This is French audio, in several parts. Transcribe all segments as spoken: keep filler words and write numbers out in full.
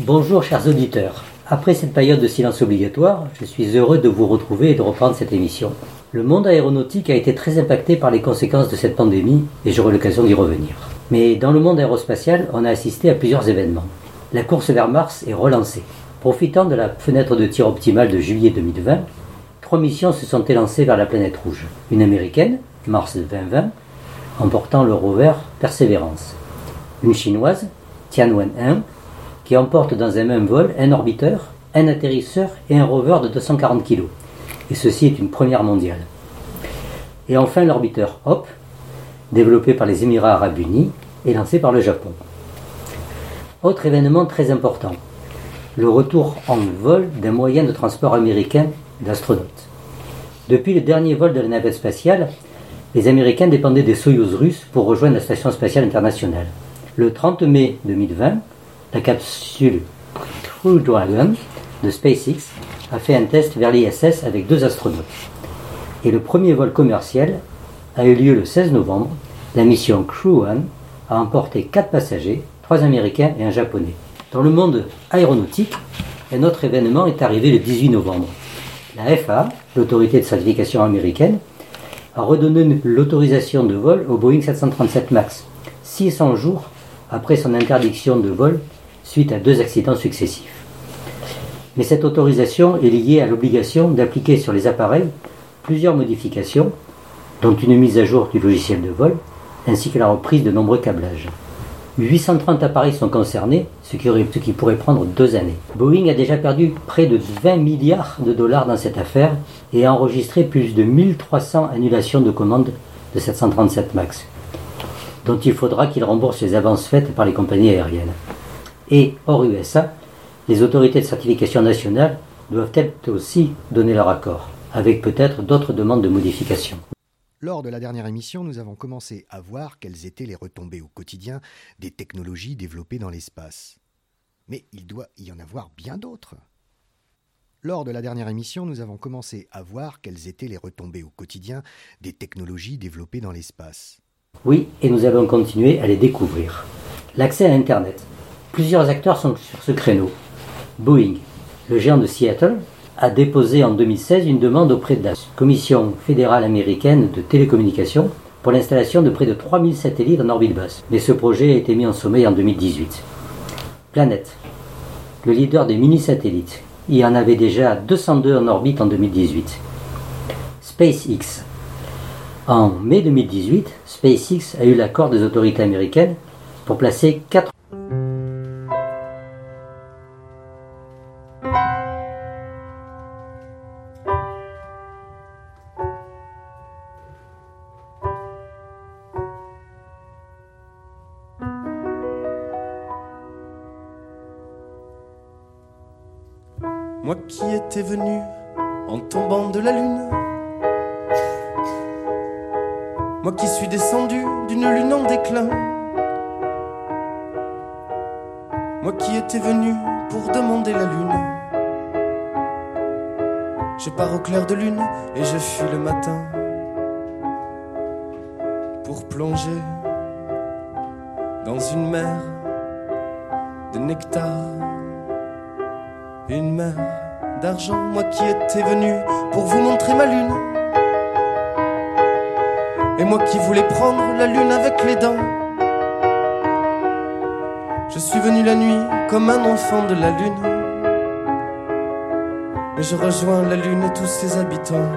Bonjour chers auditeurs. Après cette période de silence obligatoire, je suis heureux de vous retrouver et de reprendre cette émission. Le monde aéronautique a été très impacté par les conséquences de cette pandémie et j'aurai l'occasion d'y revenir. Mais dans le monde aérospatial, on a assisté à plusieurs événements. La course vers Mars est relancée. Profitant de la fenêtre de tir optimale de juillet deux mille vingt, trois missions se sont élancées vers la planète rouge. Une américaine, Mars vingt vingt, emportant le rover Perseverance. Une chinoise, Tianwen un, qui emporte dans un même vol un orbiteur, un atterrisseur et un rover de deux cent quarante kilos. Et ceci est une première mondiale. Et enfin l'orbiteur Hope, développé par les Émirats Arabes Unis et lancé par le Japon. Autre événement très important, le retour en vol d'un moyen de transport américain d'astronautes. Depuis le dernier vol de la navette spatiale, les Américains dépendaient des Soyouz russes pour rejoindre la Station spatiale internationale. Le trente mai deux mille vingt, la capsule Crew Dragon de SpaceX a fait un test vers l'I S S avec deux astronautes. Et le premier vol commercial a eu lieu le seize novembre. La mission Crew un a emporté quatre passagers, trois Américains et un Japonais. Dans le monde aéronautique, un autre événement est arrivé le dix-huit novembre. La F A A, l'autorité de certification américaine, a redonné l'autorisation de vol au Boeing sept cent trente-sept MAX, six cents jours après son interdiction de vol suite à deux accidents successifs. Mais cette autorisation est liée à l'obligation d'appliquer sur les appareils plusieurs modifications, dont une mise à jour du logiciel de vol, ainsi que la reprise de nombreux câblages. huit cent trente appareils sont concernés, ce qui, aurait, ce qui pourrait prendre deux années. Boeing a déjà perdu près de vingt milliards de dollars dans cette affaire et a enregistré plus de mille trois cents annulations de commandes de sept cent trente-sept MAX, dont il faudra qu'il rembourse les avances faites par les compagnies aériennes. Et, hors U S A, les autorités de certification nationales doivent elles aussi donner leur accord, avec peut-être d'autres demandes de modification. Lors de la dernière émission, nous avons commencé à voir quelles étaient les retombées au quotidien des technologies développées dans l'espace. Mais il doit y en avoir bien d'autres. Lors de la dernière émission, nous avons commencé à voir quelles étaient les retombées au quotidien des technologies développées dans l'espace. Oui, et nous allons continuer à les découvrir. L'accès à Internet. Plusieurs acteurs sont sur ce créneau. Boeing, le géant de Seattle, a déposé en deux mille seize une demande auprès de la Commission fédérale américaine de télécommunications pour l'installation de près de trois mille satellites en orbite basse. Mais ce projet a été mis en sommeil en deux mille dix-huit. Planet, le leader des mini-satellites. Il y en avait déjà deux cent deux en orbite en deux mille dix-huit. SpaceX. En mai deux mille dix-huit, SpaceX a eu l'accord des autorités américaines pour placer quatre Moi qui étais venu en tombant de la lune, moi qui suis descendu d'une lune en déclin, moi qui étais venu pour demander la lune, je pars au clair de lune et je fuis le matin pour plonger dans une mer de nectar, une mer d'argent. Moi qui étais venu pour vous montrer ma lune, et moi qui voulais prendre la lune avec les dents, je suis venu la nuit comme un enfant de la lune, et je rejoins la lune et tous ses habitants.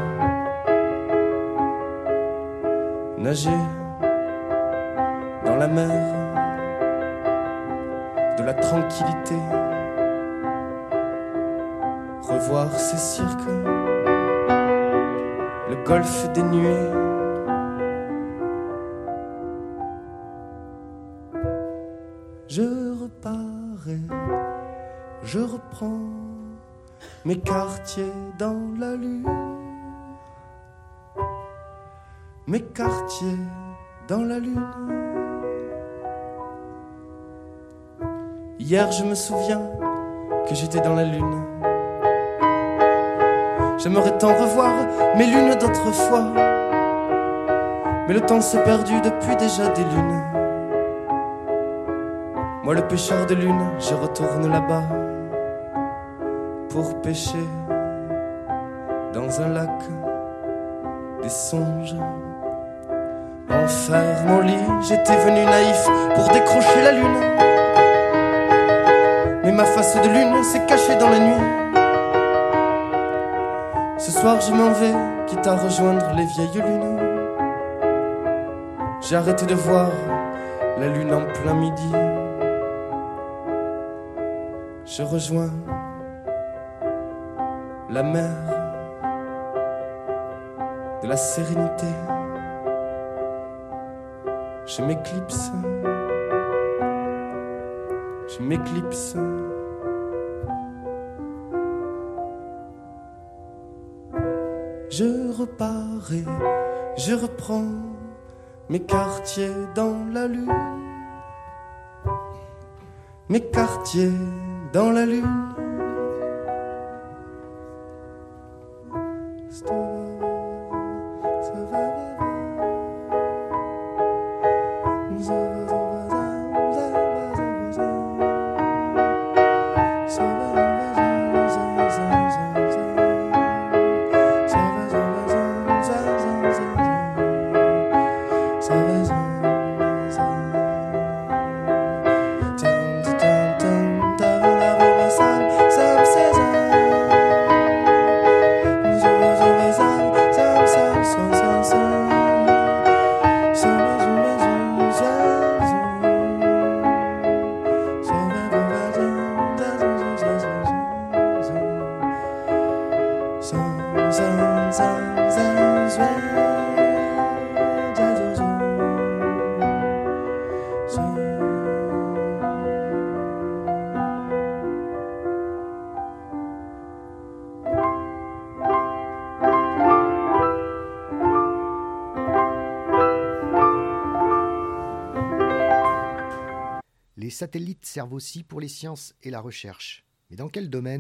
Nager dans la mer de la tranquillité, revoir ces cirques, le golfe des nuées. Je reparais, je reprends mes quartiers dans la lune, mes quartiers dans la lune. Hier je me souviens que j'étais dans la lune. J'aimerais tant revoir mes lunes d'autrefois, mais le temps s'est perdu depuis déjà des lunes. Moi le pêcheur de lune, je retourne là-bas. pour pêcher dans un lac des songes. En faire mon lit, j'étais venu naïf pour décrocher la lune. Mais ma face de lune s'est cachée dans la nuit. Ce soir je m'en vais, quitte à rejoindre les vieilles lunes. J'ai arrêté de voir la lune en plein midi. Je rejoins la mer de la sérénité. Je m'éclipse, je m'éclipse. Je repars et je reprends mes quartiers dans la lune. Mes quartiers dans la lune. Les satellites servent aussi pour les sciences et la recherche. Mais dans quel domaine ?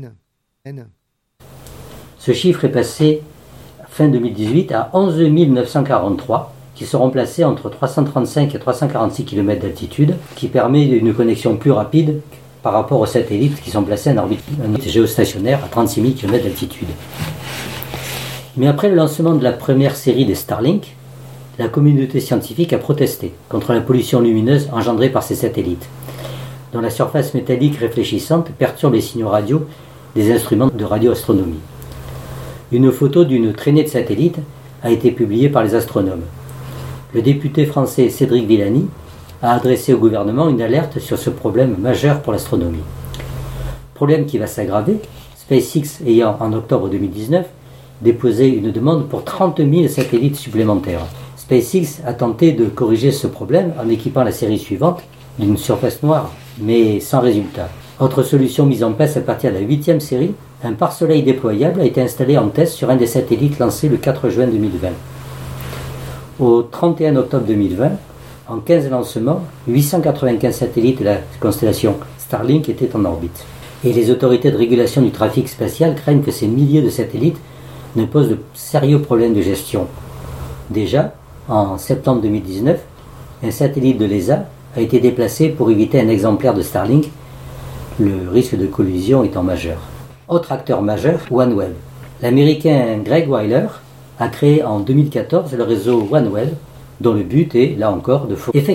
Ce chiffre est passé fin deux mille dix-huit à onze mille neuf cent quarante-trois, qui seront placés entre trois cent trente-cinq et trois cent quarante-six kilomètres d'altitude, qui permet une connexion plus rapide par rapport aux satellites qui sont placés en orbite, en orbite géostationnaire à trente-six mille kilomètres d'altitude. Mais après le lancement de la première série des Starlink, la communauté scientifique a protesté contre la pollution lumineuse engendrée par ces satellites, dont la surface métallique réfléchissante perturbe les signaux radio des instruments de radioastronomie. Une photo d'une traînée de satellites a été publiée par les astronomes. Le député français Cédric Villani a adressé au gouvernement une alerte sur ce problème majeur pour l'astronomie. Problème qui va s'aggraver, SpaceX ayant en octobre deux mille dix-neuf déposé une demande pour trente mille satellites supplémentaires. SpaceX a tenté de corriger ce problème en équipant la série suivante d'une surface noire, mais sans résultat. Autre solution mise en place à partir de la huitième série, un pare-soleil déployable a été installé en test sur un des satellites lancés le quatre juin deux mille vingt. Au trente et un octobre deux mille vingt, en quinze lancements, huit cent quatre-vingt-quinze satellites de la constellation Starlink étaient en orbite. Et les autorités de régulation du trafic spatial craignent que ces milliers de satellites ne posent de sérieux problèmes de gestion. Déjà, en septembre deux mille dix-neuf, un satellite de l'E S A a été déplacé pour éviter un exemplaire de Starlink, le risque de collision étant majeur. Autre acteur majeur, OneWeb. L'américain Greg Weiler a créé en deux mille quatorze le réseau OneWeb, dont le but est, là encore, de fournir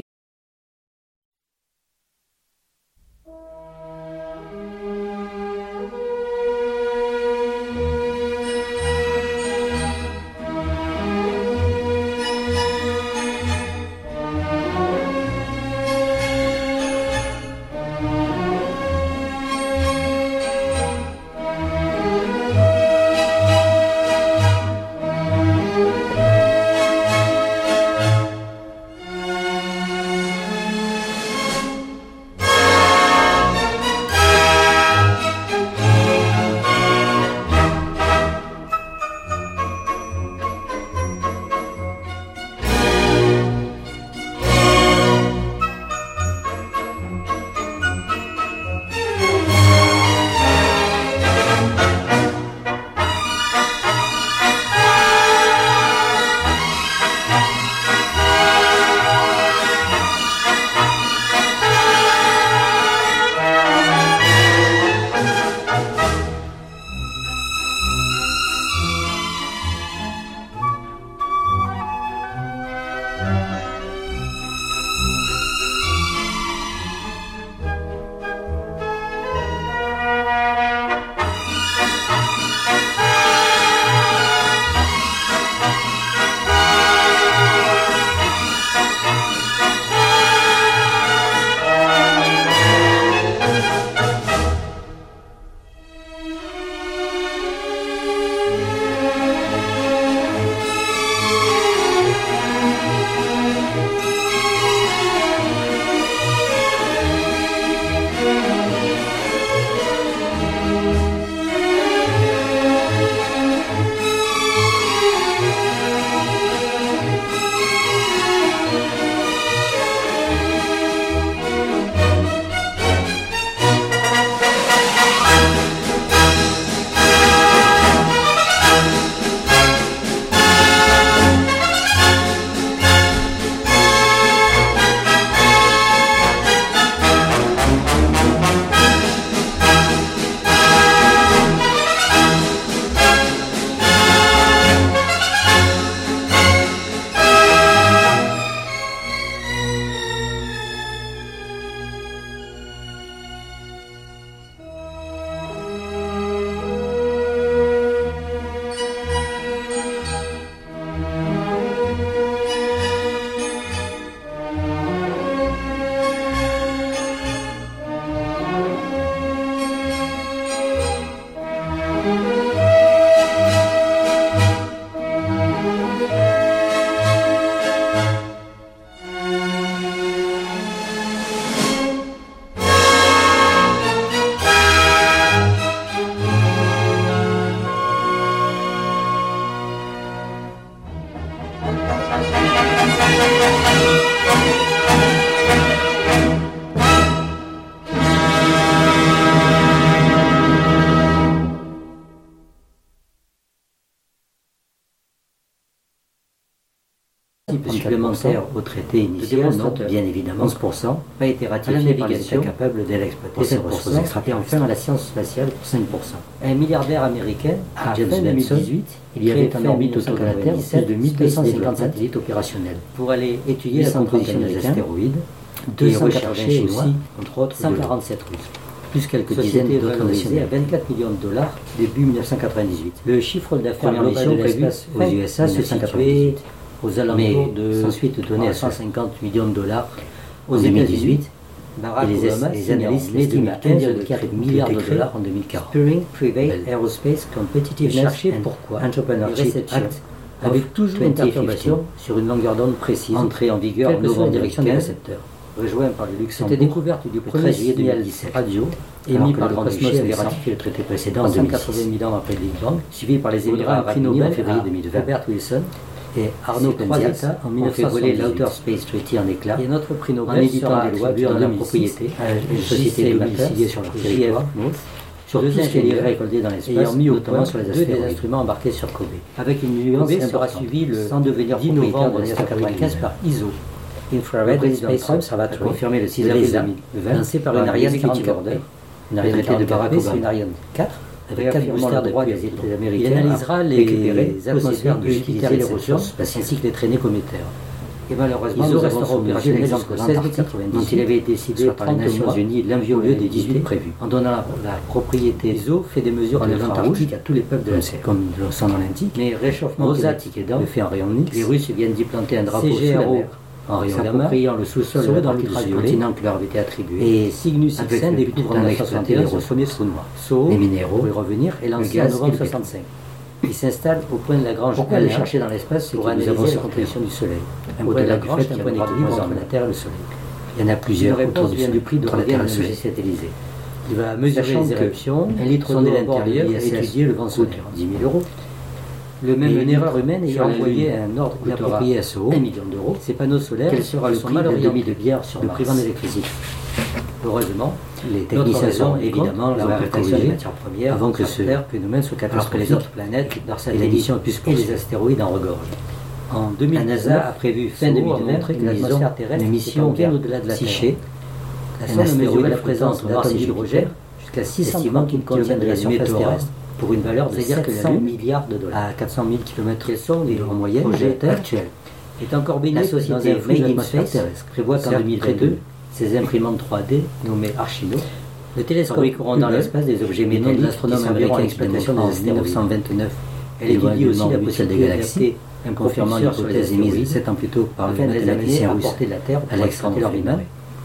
participe supplémentaire au traité initial, non, bien évidemment, onze pour cent, a été ratifié par les États capables de l'exploiter ces ressources extractives. Et enfin, à la science spatiale, pour cinq pour cent. Un milliardaire américain, à James deux mille dix-huit, il y avait en orbite autour de la Terre plus de mille deux cent cinquante satellites opérationnels pour aller étudier la composition des astéroïdes, deux cent quatre-vingts chinois, entre autres cent quarante-sept russes. Plus quelques dizaines d'autres nationaux à vingt-quatre millions de dollars début mille neuf cent quatre-vingt-dix-huit. Le chiffre d'affaires global de l'espace aux U S A se situait aux alentours de ensuite donné à cent cinquante millions de dollars aux deux mille dix-huit. Et les, les analystes l'estiment à un virgule quatre milliard de dollars en deux mille quarante. Spurring Private Aerospace Competitiveness and pourquoi Entrepreneurship Act avec toujours une perturbation sur une longueur d'onde précise entrée en vigueur en novembre direction des récepteurs. Rejoint par le Luxembourg, c'était découverte du premier juillet deux mille dix-sept radio émis par le Cosmos avait ratifié le traité précédent en cent quatre-vingt mille ans après le Big Bang, suivi par les Émirats Arabes Unis en février deux mille vingt. Robert Wilson et Arnaud Penzias en mille neuf cent voler l'Outer Space Treaty en éclats et notre prix Nobel en éditant des lois dans la propriété à une société domiciliée sur leur territoire sur deux ingénieurs récoltés dans l'espace ayant mis au point sur les deux instruments embarqués sur Kobe. Avec une nuance sera suivi le sans devenir dix novembre mille neuf cent quatre-vingt-quinze par I S O. Infrared Space Observatory, confirmé le six avril deux mille vingt, lancé par une Ariane quarante-quatre, une Ariane de Barack Obama, une Ariane quatre, avec quatre boosters de droit des États américains. Il analysera les atmosphères de Jupiter et les ressources, ainsi que les traînées cométaires. Et malheureusement, nous avons opérationnel jusqu'au seize mai quatre-vingt-dix, dont il avait été décidé par les Nations Unies l'inviolé des dix-huit prévus. En donnant la, la propriété I S O fait des mesures en Antarctique à tous les peuples de la Terre, comme son nom l'indique, mais réchauffement climatique aidant, le fait en rayon X, les Russes viennent d'y planter un drapeau sous la mer. En rayon gamma, le sous-sol dans l'ultraviolet continent qui leur avait été attribué. Et Cygnus X un débute en mille neuf cent soixante et un son premier trou noir. S O, les minéraux, pour y revenir, est lancé en novembre soixante-cinq. Il s'installe au point de Lagrange. Pourquoi aller chercher dans l'espace pour analyser la composition du Soleil? Un point de Lagrange, un point d'équilibre entre la Terre et le Soleil. Il y en a plusieurs autour du vient du prix de revient de l'objet satellisé. Il va mesurer les éruptions, un litre d'eau à l'intérieur et étudier le vent solaire. dix mille euros. Le même une erreur humaine ayant envoyé un ordre approprié à S O un million d'euros, ces panneaux solaires quel sera le prix d'un demi de bière sur le privant d'électricité. Heureusement, les techniciens sont évidemment la raréfaction des matières premières avant que ce phénomène soit catastrophique les autres planètes, leur satellite et les astéroïdes en regorgent. En deux mille, la NASA a prévu fin deux mille vingt que l'atmosphère terrestre une mission bien au-delà de la Terre. La sonde a mesuré la présence d'atomes d'hydrogène jusqu'à six cents kilomètres de la surface terrestre, pour une valeur de sept cents milliards de dollars à quatre cent mille kilomètres en moyenne. Le projet actuel est encore bénéfique dans un flux d'atmosphère terrestre. Prévoit qu'en deux mille vingt-deux, ces imprimantes trois D nommées Archino, le télescope courant dans l'espace des objets métalliques de l'astronome américain exploitation en mille neuf cent vingt-neuf. Elle étudie aussi la possibilité des galaxies, confirmant l'hypothèse émise sept ans plus tôt par le mathématicien russe de la Terre pour extraire leur image.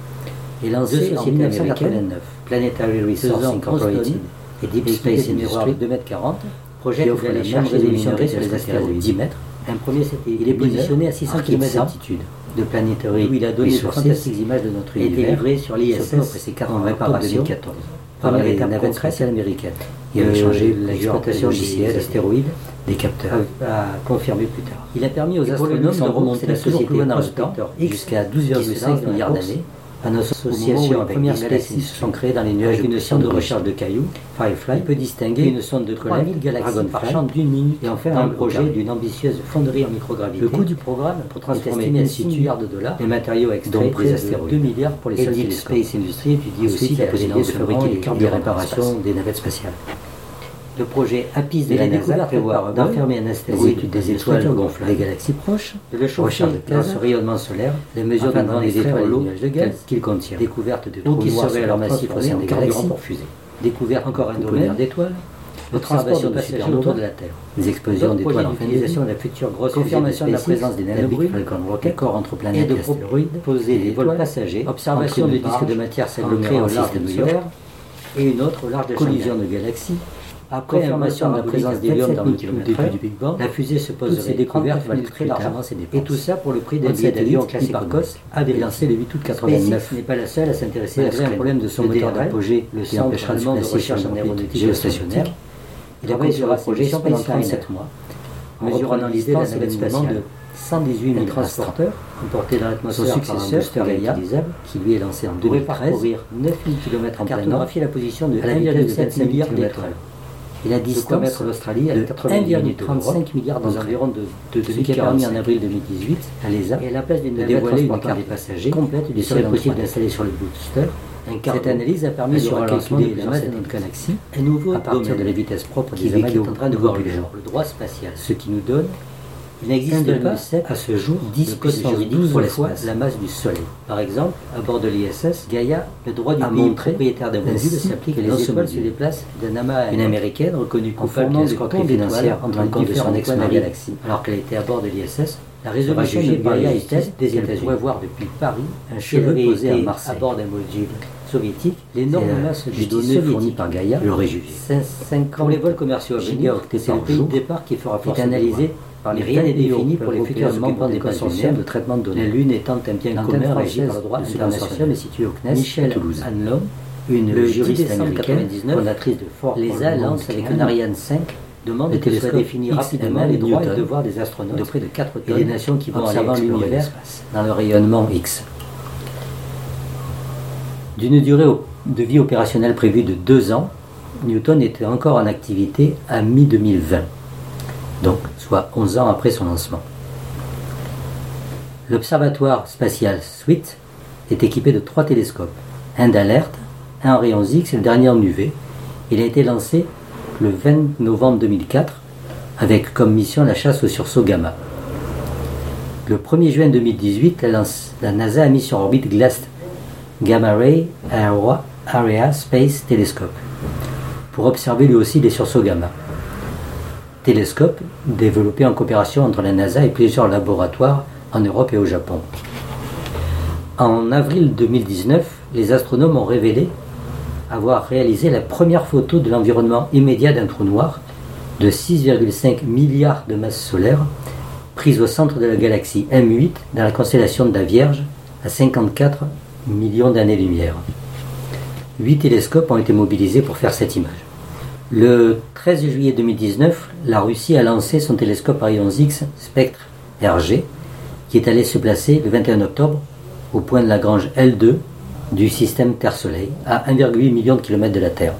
Et lancé en mille neuf cent quatre-vingt-neuf, Planetary Resource Incorporated et Deep Space Industry deux mètres quarante, projette d'aller chercher des résolutions sur les astéroïdes dix mètres. Un premier satellite. Il est positionné à six cents kilomètres d'altitude de Planetary où il a donné de fantastiques images de notre univers. Il a été livré sur l'I S S après ses quatre ans de réparation deux mille quatorze par les navettes spatiales américaines. Il a changé l'exploitation logicielle d'astéroïdes, des capteurs, a confirmé plus tard. Il a permis aux astronomes de remonter la société Prospector jusqu'à douze virgule cinq milliards d'années. En association avec première galaxies se sont créées dans les nuages une sonde de recherche de cailloux, Firefly, peut distinguer une sonde de trois mille galaxies marchant d'une minute et en faire un projet d'une ambitieuse fonderie en microgravité. Le coût du programme pour transformer in situ milliards de dollars les matériaux extraits des astéroïdes. deux milliards pour les seuls télescopes. Deep Space Industry étudie aussi la possibilité de fabriquer des carburants de réparation des navettes spatiales. Le projet APIS de la NASA prévoit d'enfermer un astéroïde des étoiles gonflables, des galaxies proches, de le chauffer grâce au rayonnement solaire, les mesures d'en des étoiles et les nuages de gaz qu'il contient, découverte de trous qui seraient alors massifs au sein des galaxies pour fusées, découverte encore un domaine d'étoiles, l'observation de passagers autour de la Terre, des explosions d'étoiles en utilisation de la future grosse confirmation de la présence des nanobrunes, Falcon corps entre planètes et astéroïdes, poser des vols passagers, observation de disques de matière s'agglomérant au large de New York, et une autre au large de collision de galaxies. Après confirmation de la présence d'hélium dans le début du Big Bang, la fusée se pose ses découvertes valent très largement ses dépenses. Et tout ça pour le prix d'un billet d'avion classé par Cos, avait lancé le huit août quatre-vingt-neuf. n'est pas la seule à s'intéresser à un problème de son moteur d'apogée, le centre allemand de recherche en aéronautique géostationnaire. Il travaille sur un projet pendant trente-sept mois, mesurant dans l'idée la navette spatiale de cent dix-huit mille transporteurs emportés dans l'atmosphère par un booster réutilisable qui lui est lancé en deux mille treize, parcourir neuf mille kilomètres en cartographier la position de un virgule sept milliard d'étoiles. et la distance mettre l'Australie à de quatre-vingt-dix un virgule trente-cinq milliards dans d'entrées, environ de, de, de ce qui a permis en avril deux mille dix-huit à l'E S A et à la place d'une de navette dévoiler une transportant carte des passagers complète du il serait sol possible possible d'installer sur le booster Cette analyse a permis sur de un calculer lancement de la masse de plusieurs notre galaxie un nouveau à partir domaine de la vitesse propre qui des amas est de en train de voir voir le le jour, le droit spatial, ce qui nous donne il un n'existe virgule pas sept à ce jour dix de puissance juridique douze pour fois l'espace. la masse du Soleil. Par exemple, à bord de l'I S S, Gaïa, le droit du a pays montré propriétaire d'un ainsi module s'applique que que les les étoiles modules. se déplacent d'un amas à un Une autre. américaine reconnue En coupable formant des d'escroquerie ponts financière d'étoiles entre entre un compte de son différents points de la ex-mari galaxie. Alors qu'elle était à bord de l'I S S, la sera résolution jugée de par la Gaïa justice était des qu'elle États-Unis. pourrait voir depuis Paris un Si elle cheveu avait posé été à à Marseille. À bord d'un module soviétique, Et l'énorme la masse de justice données soviétique fournies par Gaïa l'aurait jugé. cinquante Pour les vols commerciaux à venir, gigaoctets c'est par le pays jour, de départ qui fera est force de analysé loi. par les Mais rien n'est pays défini européens pour les futurs occupants membres des des consortiums consortiums de de traitement de données. La Lune étant un bien L'antenne commun régi française par le droit de ce international consortium est située au C N E S. Michel à Toulouse. Hanlon, Une le juriste juriste américaine, quatre-vingt-dix-neuf, fondatrice de Fort l'E S A Hollow lance avec Mountain, un Ariane cinq demande le que soient télescope définis X rapidement M les droits et Newton devoirs des astronautes de près de quatre et tonnes des nations qui vont aller observant explorer l'univers l'espace. dans le rayonnement X. D'une durée op- de vie opérationnelle prévue de deux ans, Newton était encore en activité à mi deux mille vingt, donc soit onze ans après son lancement. L'observatoire spatial Sweet est équipé de trois télescopes, un d'alerte, un en rayons X et le dernier en U V. Il a été lancé le vingt novembre deux mille quatre avec comme mission la chasse au sursaut gamma. Le premier juin deux mille dix-huit, la, lance- la NASA a mis sur orbite GLAST, Gamma Ray Area Area Space Telescope, pour observer lui aussi les sursauts gamma. Télescope développé en coopération entre la NASA et plusieurs laboratoires en Europe et au Japon. En avril deux mille dix-neuf, les astronomes ont révélé avoir réalisé la première photo de l'environnement immédiat d'un trou noir de six virgule cinq milliards de masses solaires, prise au centre de la galaxie M huit dans la constellation de la Vierge à cinquante-quatre millions d'années-lumière. Huit télescopes ont été mobilisés pour faire cette image. Le treize juillet deux mille dix-neuf, la Russie a lancé son télescope à rayons X Spectre R G, qui est allé se placer le vingt et un octobre au point de Lagrange L deux du système Terre-Soleil, à un virgule huit million de kilomètres de la Terre.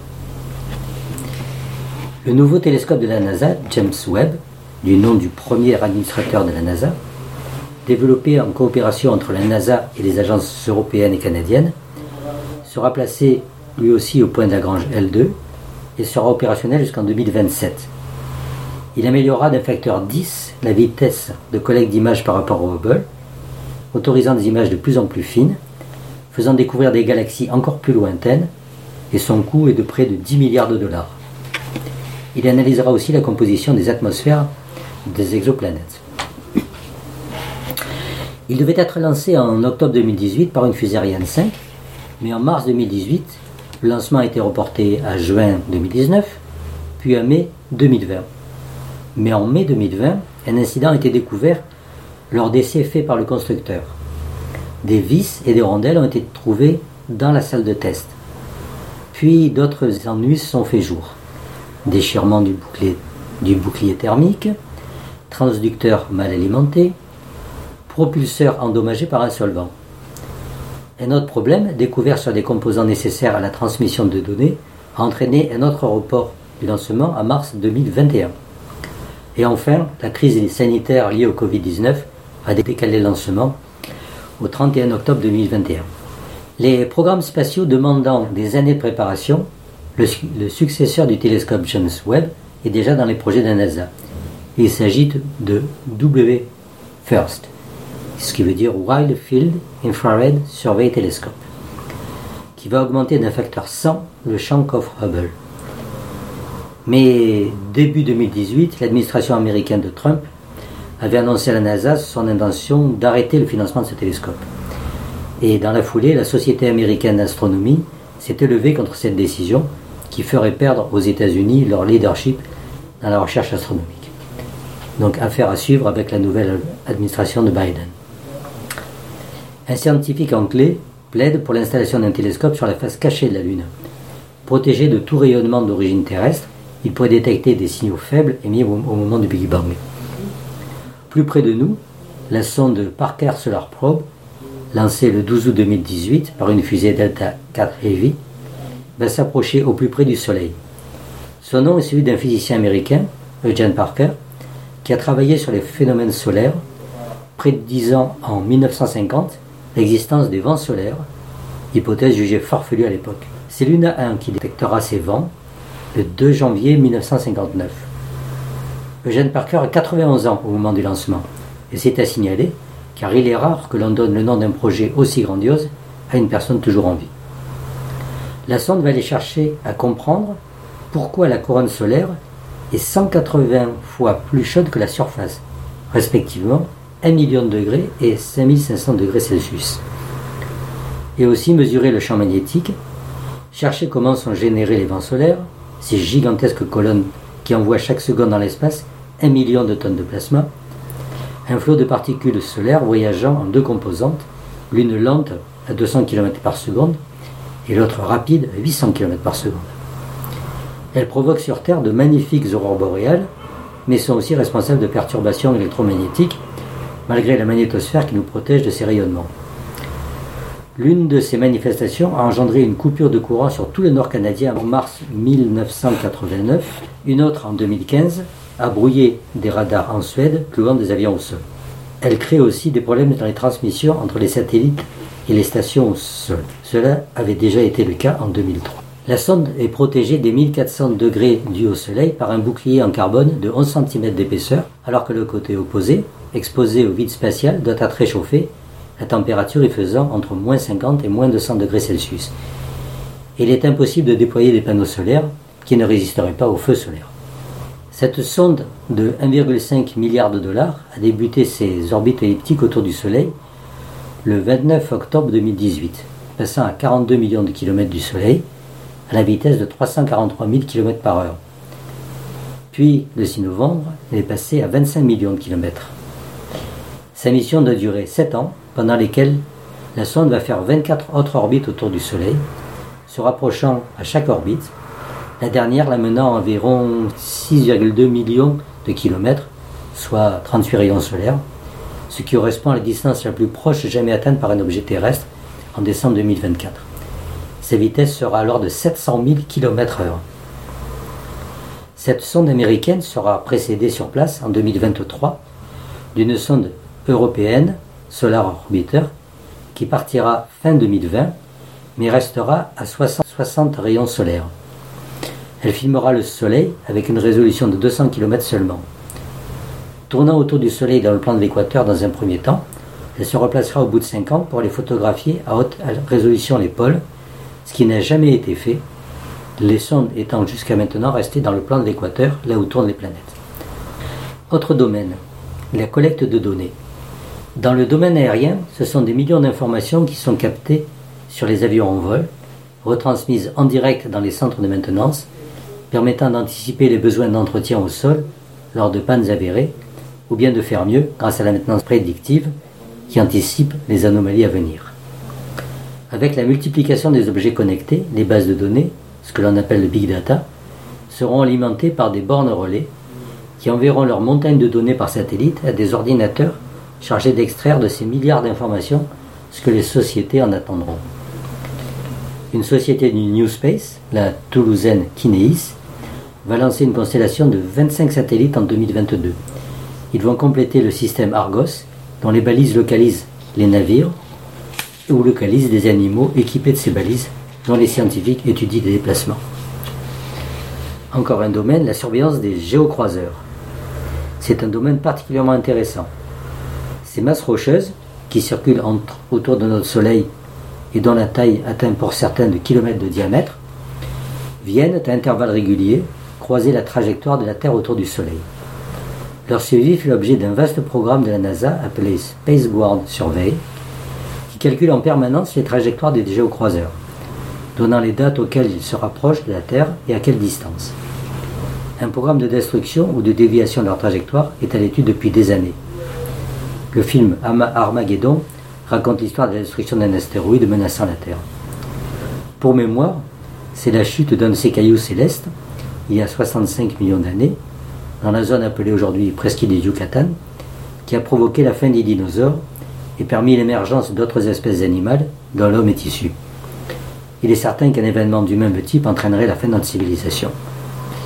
Le nouveau télescope de la NASA, James Webb, du nom du premier administrateur de la NASA, développé en coopération entre la NASA et les agences européennes et canadiennes, sera placé lui aussi au point de Lagrange L deux et sera opérationnel jusqu'en deux mille vingt-sept. Il améliorera d'un facteur dix la vitesse de collecte d'images par rapport au Hubble, autorisant des images de plus en plus fines, faisant découvrir des galaxies encore plus lointaines, et son coût est de près de dix milliards de dollars. Il analysera aussi la composition des atmosphères des exoplanètes. Il devait être lancé en octobre deux mille dix-huit par une fusée Ariane cinq, mais en mars deux mille dix-huit, le lancement a été reporté à juin deux mille dix-neuf, puis à mai deux mille vingt. Mais en mai deux mille vingt, un incident a été découvert lors d'essais faits par le constructeur. Des vis et des rondelles ont été trouvées dans la salle de test. Puis d'autres ennuis se sont fait jour. Déchirement du bouclier, du bouclier thermique, transducteur mal alimenté, propulseur endommagé par un solvant. Un autre problème, découvert sur des composants nécessaires à la transmission de données, a entraîné un autre report du lancement à mars deux mille vingt et un. Et enfin, la crise sanitaire liée au covid dix-neuf a décalé le lancement au trente et un octobre deux mille vingt et un. Les programmes spatiaux demandant des années de préparation, le, le successeur du télescope James Webb est déjà dans les projets de la NASA. Il s'agit de W FIRST, ce qui veut dire Wide Field Infrared Survey Telescope, qui va augmenter d'un facteur cent le champ qu'offre Hubble. Mais début deux mille dix-huit, l'administration américaine de Trump avait annoncé à la NASA son intention d'arrêter le financement de ce télescope. Et dans la foulée, la Société américaine d'astronomie s'est élevée contre cette décision qui ferait perdre aux États-Unis leur leadership dans la recherche astronomique. Donc affaire à suivre avec la nouvelle administration de Biden. Un scientifique anglais plaide pour l'installation d'un télescope sur la face cachée de la Lune. Protégé de tout rayonnement d'origine terrestre, il pourrait détecter des signaux faibles émis au, au moment du Big Bang. Plus près de nous, la sonde Parker Solar Probe, lancée le douze août deux mille dix-huit par une fusée Delta quatre Heavy, va s'approcher au plus près du Soleil. Son nom est celui d'un physicien américain, Eugene Parker, qui a travaillé sur les phénomènes solaires, prédisant en mille neuf cent cinquante l'existence des vents solaires, hypothèse jugée farfelue à l'époque. C'est Luna un qui détectera ces vents le deux janvier mille neuf cent cinquante-neuf. Eugene Parker a quatre-vingt-onze ans au moment du lancement, et c'est à signaler, car il est rare que l'on donne le nom d'un projet aussi grandiose à une personne toujours en vie. La sonde va aller chercher à comprendre pourquoi la couronne solaire est cent quatre-vingts fois plus chaude que la surface, respectivement un million de degrés et cinq mille cinq cents degrés Celsius. Et aussi mesurer le champ magnétique, chercher comment sont générés les vents solaires, ces gigantesques colonnes qui envoient chaque seconde dans l'espace un million de tonnes de plasma, un flot de particules solaires voyageant en deux composantes, l'une lente à deux cents kilomètres par seconde et l'autre rapide à huit cents kilomètres par seconde. Elles provoquent sur Terre de magnifiques aurores boréales, mais sont aussi responsables de perturbations électromagnétiques, malgré la magnétosphère qui nous protège de ces rayonnements. L'une de ces manifestations a engendré une coupure de courant sur tout le nord canadien en mars mille neuf cent quatre-vingt-neuf, une autre en deux mille quinze a brouillé des radars en Suède, clouant des avions au sol. Elle crée aussi des problèmes dans les transmissions entre les satellites et les stations au sol. Cela avait déjà été le cas en deux mille trois. La sonde est protégée des mille quatre cents degrés dus au Soleil par un bouclier en carbone de onze centimètres d'épaisseur, alors que le côté opposé, exposé au vide spatial, doit être réchauffé, la température y faisant entre moins cinquante et moins deux cents degrés Celsius. Il est impossible de déployer des panneaux solaires qui ne résisteraient pas au feu solaire. Cette sonde de un virgule cinq milliard de dollars a débuté ses orbites elliptiques autour du Soleil le vingt-neuf octobre deux mille dix-huit, passant à quarante-deux millions de kilomètres du Soleil, à la vitesse de trois cent quarante-trois mille kilomètres par heure. Puis, le six novembre, elle est passée à vingt-cinq millions de kilomètres. Sa mission doit durer sept ans, pendant lesquels la sonde va faire vingt-quatre autres orbites autour du Soleil, se rapprochant à chaque orbite, la dernière la menant à environ six virgule deux millions de kilomètres, soit trente-huit rayons solaires, ce qui correspond à la distance la plus proche jamais atteinte par un objet terrestre en décembre deux mille vingt-quatre. Sa vitesse sera alors de sept cent mille kilomètres heure. Cette sonde américaine sera précédée sur place en deux mille vingt-trois d'une sonde européenne, Solar Orbiter, qui partira fin deux mille vingt, mais restera à soixante rayons solaires. Elle filmera le Soleil avec une résolution de deux cents kilomètres seulement. Tournant autour du Soleil dans le plan de l'équateur dans un premier temps, elle se replacera au bout de cinq ans pour les photographier à haute résolution les pôles, ce qui n'a jamais été fait, les sondes étant jusqu'à maintenant restées dans le plan de l'équateur, là où tournent les planètes. Autre domaine, la collecte de données. Dans le domaine aérien, ce sont des millions d'informations qui sont captées sur les avions en vol, retransmises en direct dans les centres de maintenance, permettant d'anticiper les besoins d'entretien au sol lors de pannes avérées, ou bien de faire mieux grâce à la maintenance prédictive qui anticipe les anomalies à venir. Avec la multiplication des objets connectés, les bases de données, ce que l'on appelle le big data, seront alimentées par des bornes relais qui enverront leurs montagnes de données par satellite à des ordinateurs chargés d'extraire de ces milliards d'informations ce que les sociétés en attendront. Une société du New Space, la toulousaine Kinéis, va lancer une constellation de vingt-cinq satellites en deux mille vingt-deux. Ils vont compléter le système Argos, dont les balises localisent les navires ou localisent des animaux équipés de ces balises, dont les scientifiques étudient des déplacements. Encore un domaine, la surveillance des géocroiseurs. C'est un domaine particulièrement intéressant. Ces masses rocheuses, qui circulent entre, autour de notre Soleil et dont la taille atteint pour certains de kilomètres de diamètre, viennent à intervalles réguliers croiser la trajectoire de la Terre autour du Soleil. Leur suivi fait l'objet d'un vaste programme de la NASA appelé Spaceborne Survey, qui calcule en permanence les trajectoires des géocroiseurs, donnant les dates auxquelles ils se rapprochent de la Terre et à quelle distance. Un programme de destruction ou de déviation de leur trajectoire est à l'étude depuis des années. Le film Armageddon raconte l'histoire de la destruction d'un astéroïde menaçant la Terre. Pour mémoire, c'est la chute d'un de ces cailloux célestes, il y a soixante-cinq millions d'années, dans la zone appelée aujourd'hui presqu'île du Yucatan, qui a provoqué la fin des dinosaures et permis l'émergence d'autres espèces animales dont l'homme est issu. Il est certain qu'un événement du même type entraînerait la fin de notre civilisation.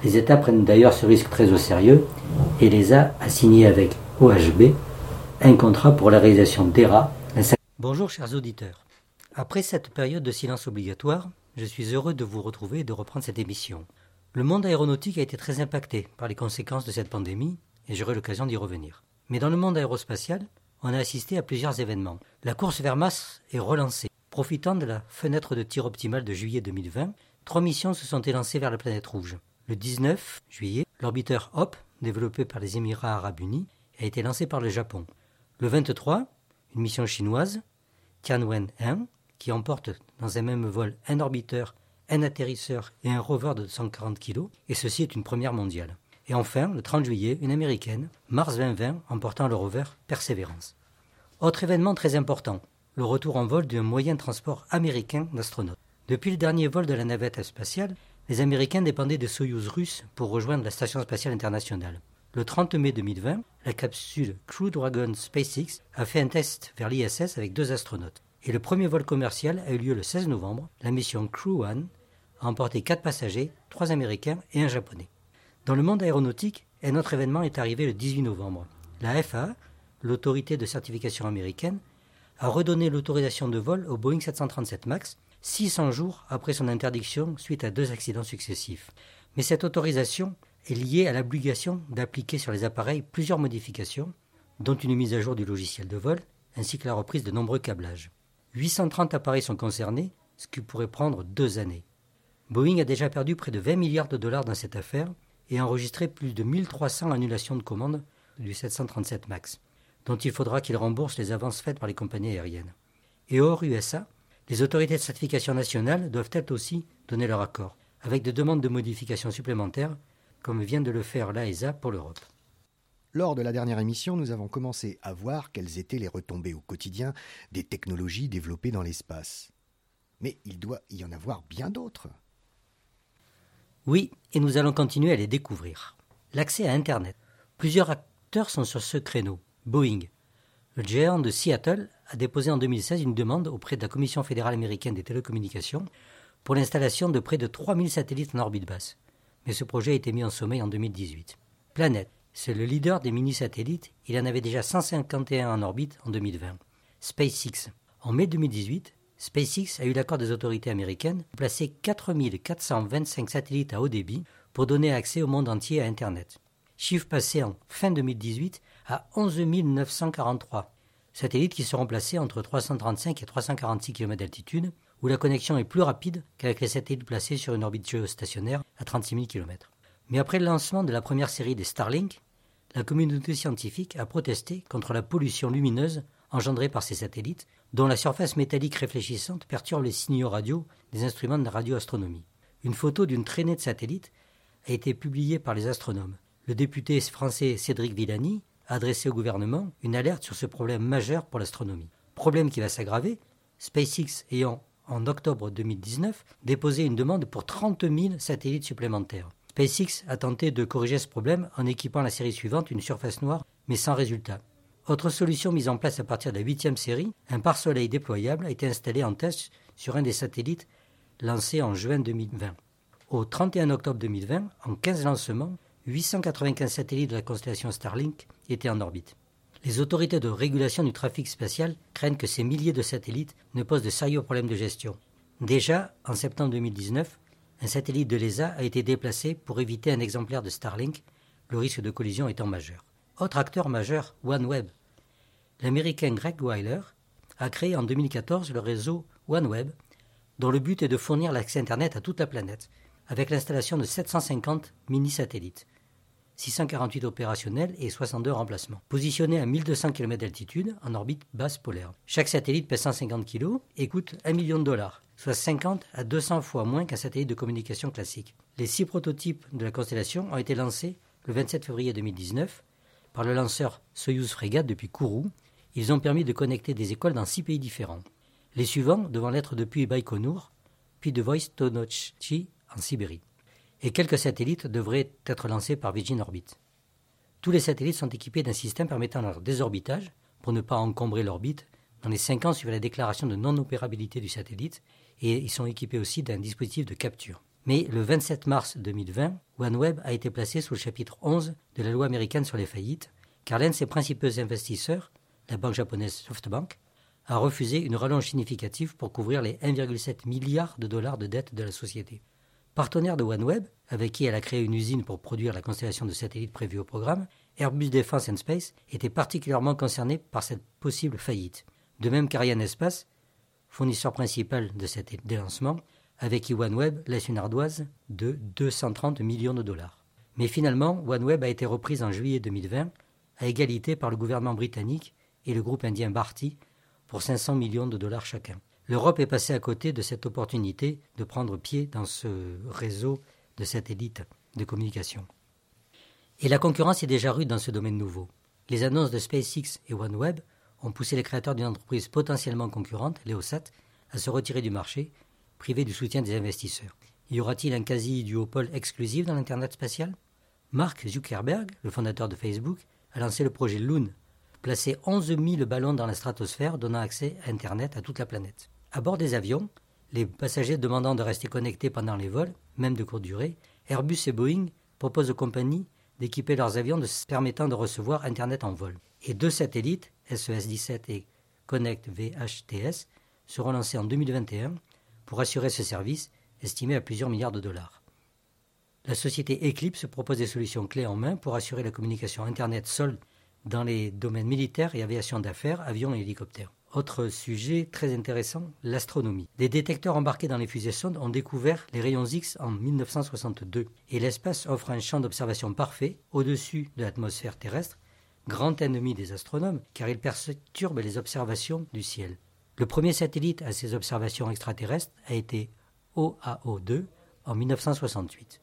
Les États prennent d'ailleurs ce risque très au sérieux et l'E S A a signé avec O H B un contrat pour la réalisation d'E R A. Bonjour chers auditeurs. Après cette période de silence obligatoire, je suis heureux de vous retrouver et de reprendre cette émission. Le monde aéronautique a été très impacté par les conséquences de cette pandémie et j'aurai l'occasion d'y revenir. Mais dans le monde aérospatial, on a assisté à plusieurs événements. La course vers Mars est relancée. Profitant de la fenêtre de tir optimale de juillet deux mille vingt, trois missions se sont élancées vers la planète rouge. Le dix-neuf juillet, l'orbiteur Hope, développé par les Émirats arabes unis, a été lancé par le Japon. Le vingt-trois, une mission chinoise, Tianwen un, qui emporte dans un même vol un orbiteur, un atterrisseur et un rover de cent quarante kilos, et ceci est une première mondiale. Et enfin, le trente juillet, une américaine, Mars vingt vingt, emportant le rover Perseverance. Autre événement très important, le retour en vol d'un moyen de transport américain d'astronautes. Depuis le dernier vol de la navette spatiale, les Américains dépendaient de Soyouz russes pour rejoindre la Station spatiale internationale. Le trente mai deux mille vingt, la capsule Crew Dragon SpaceX a fait un test vers l'I S S avec deux astronautes. Et le premier vol commercial a eu lieu le seize novembre. La mission Crew un a emporté quatre passagers, trois Américains et un Japonais. Dans le monde aéronautique, un autre événement est arrivé le dix-huit novembre. La F A A, l'autorité de certification américaine, a redonné l'autorisation de vol au Boeing sept cent trente-sept MAX, six cents jours après son interdiction suite à deux accidents successifs. Mais cette autorisation est liée à l'obligation d'appliquer sur les appareils plusieurs modifications, dont une mise à jour du logiciel de vol, ainsi que la reprise de nombreux câblages. huit cent trente appareils sont concernés, ce qui pourrait prendre deux années. Boeing a déjà perdu près de vingt milliards de dollars dans cette affaire et enregistré plus de mille trois cents annulations de commandes du sept cent trente-sept MAX, dont il faudra qu'il rembourse les avances faites par les compagnies aériennes. Et hors U S A, les autorités de certification nationale doivent elles aussi donner leur accord, avec des demandes de modifications supplémentaires, comme vient de le faire l'A E S A pour l'Europe. Lors de la dernière émission, nous avons commencé à voir quelles étaient les retombées au quotidien des technologies développées dans l'espace. Mais il doit y en avoir bien d'autres. Oui, et nous allons continuer à les découvrir. L'accès à Internet. Plusieurs acteurs sont sur ce créneau. Boeing. Le géant de Seattle a déposé en deux mille seize une demande auprès de la Commission fédérale américaine des télécommunications pour l'installation de près de trois mille satellites en orbite basse. Mais ce projet a été mis en sommeil en deux mille dix-huit. Planète. C'est le leader des mini-satellites. Il en avait déjà cent cinquante et un en orbite en deux mille vingt. SpaceX. En mai deux mille dix-huit, SpaceX a eu l'accord des autorités américaines de placer quatre mille quatre cent vingt-cinq satellites à haut débit pour donner accès au monde entier à Internet. Chiffre passé en fin deux mille dix-huit à onze mille neuf cent quarante-trois. Satellites qui seront placés entre trois cent trente-cinq et trois cent quarante-six kilomètres d'altitude, où la connexion est plus rapide qu'avec les satellites placés sur une orbite géostationnaire à trente-six mille kilomètres. Mais après le lancement de la première série des Starlink, la communauté scientifique a protesté contre la pollution lumineuse engendrée par ces satellites, dont la surface métallique réfléchissante perturbe les signaux radio des instruments de radioastronomie. Une photo d'une traînée de satellites a été publiée par les astronomes. Le député français Cédric Villani a adressé au gouvernement une alerte sur ce problème majeur pour l'astronomie. Problème qui va s'aggraver, SpaceX ayant, en octobre deux mille dix-neuf, déposé une demande pour trente mille satellites supplémentaires. SpaceX a tenté de corriger ce problème en équipant la série suivante, une surface noire, mais sans résultat. Autre solution mise en place à partir de la huitième série, un pare-soleil déployable a été installé en test sur un des satellites lancés en juin deux mille vingt. Au trente et un octobre deux mille vingt, en quinze lancements, huit cent quatre-vingt-quinze satellites de la constellation Starlink étaient en orbite. Les autorités de régulation du trafic spatial craignent que ces milliers de satellites ne posent de sérieux problèmes de gestion. Déjà, en septembre deux mille dix-neuf, un satellite de l'E S A a été déplacé pour éviter un exemplaire de Starlink, le risque de collision étant majeur. Autre acteur majeur, OneWeb. L'Américain Greg Weiler a créé en deux mille quatorze le réseau OneWeb, dont le but est de fournir l'accès Internet à toute la planète, avec l'installation de sept cent cinquante mini-satellites, six cent quarante-huit opérationnels et soixante-deux remplacements, positionnés à mille deux cents kilomètres d'altitude en orbite basse polaire. Chaque satellite pèse cent cinquante kilos et coûte un million de dollars, soit cinquante à deux cents fois moins qu'un satellite de communication classique. Les six prototypes de la constellation ont été lancés le vingt-sept février deux mille dix-neuf par le lanceur Soyouz Fregat depuis Kourou. Ils ont permis de connecter des écoles dans six pays différents. Les suivants devant l'être depuis Baïkonour, puis de Vostochny en Sibérie. Et quelques satellites devraient être lancés par Virgin Orbit. Tous les satellites sont équipés d'un système permettant leur désorbitage pour ne pas encombrer l'orbite dans les cinq ans suivant la déclaration de non-opérabilité du satellite, et ils sont équipés aussi d'un dispositif de capture. Mais le vingt-sept mars deux mille vingt, OneWeb a été placé sous le chapitre onze de la loi américaine sur les faillites, car l'un de ses principaux investisseurs, la banque japonaise SoftBank, a refusé une rallonge significative pour couvrir les un virgule sept milliard de dollars de dettes de la société. Partenaire de OneWeb, avec qui elle a créé une usine pour produire la constellation de satellites prévue au programme, Airbus Defence and Space était particulièrement concerné par cette possible faillite. De même qu'Ariane Espace, fournisseur principal de cet délancement, avec qui OneWeb laisse une ardoise de deux cent trente millions de dollars. Mais finalement, OneWeb a été reprise en juillet deux mille vingt, à égalité par le gouvernement britannique et le groupe indien Bharti, pour cinq cents millions de dollars chacun. L'Europe est passée à côté de cette opportunité de prendre pied dans ce réseau de satellites de communication. Et la concurrence est déjà rude dans ce domaine nouveau. Les annonces de SpaceX et OneWeb ont poussé les créateurs d'une entreprise potentiellement concurrente, Leosat, à se retirer du marché, privé du soutien des investisseurs. Y aura-t-il un quasi-duopole exclusif dans l'Internet spatial ? Mark Zuckerberg, le fondateur de Facebook, a lancé le projet Loon, placer onze mille ballons dans la stratosphère, donnant accès à Internet à toute la planète. À bord des avions, les passagers demandant de rester connectés pendant les vols, même de courte durée, Airbus et Boeing proposent aux compagnies d'équiper leurs avions de permettant de recevoir Internet en vol. Et deux satellites, S E S dix-sept et Connect V H T S, seront lancés en deux mille vingt et un pour assurer ce service, estimé à plusieurs milliards de dollars. La société Eclipse propose des solutions clés en main pour assurer la communication Internet-sol dans les domaines militaires et aviation d'affaires, avions et hélicoptères. Autre sujet très intéressant, l'astronomie. Des détecteurs embarqués dans les fusées sondes ont découvert les rayons X en mille neuf cent soixante-deux et l'espace offre un champ d'observation parfait au-dessus de l'atmosphère terrestre, grand ennemi des astronomes car il perturbe les observations du ciel. Le premier satellite à ces observations extraterrestres a été O A O deux en mille neuf cent soixante-huit.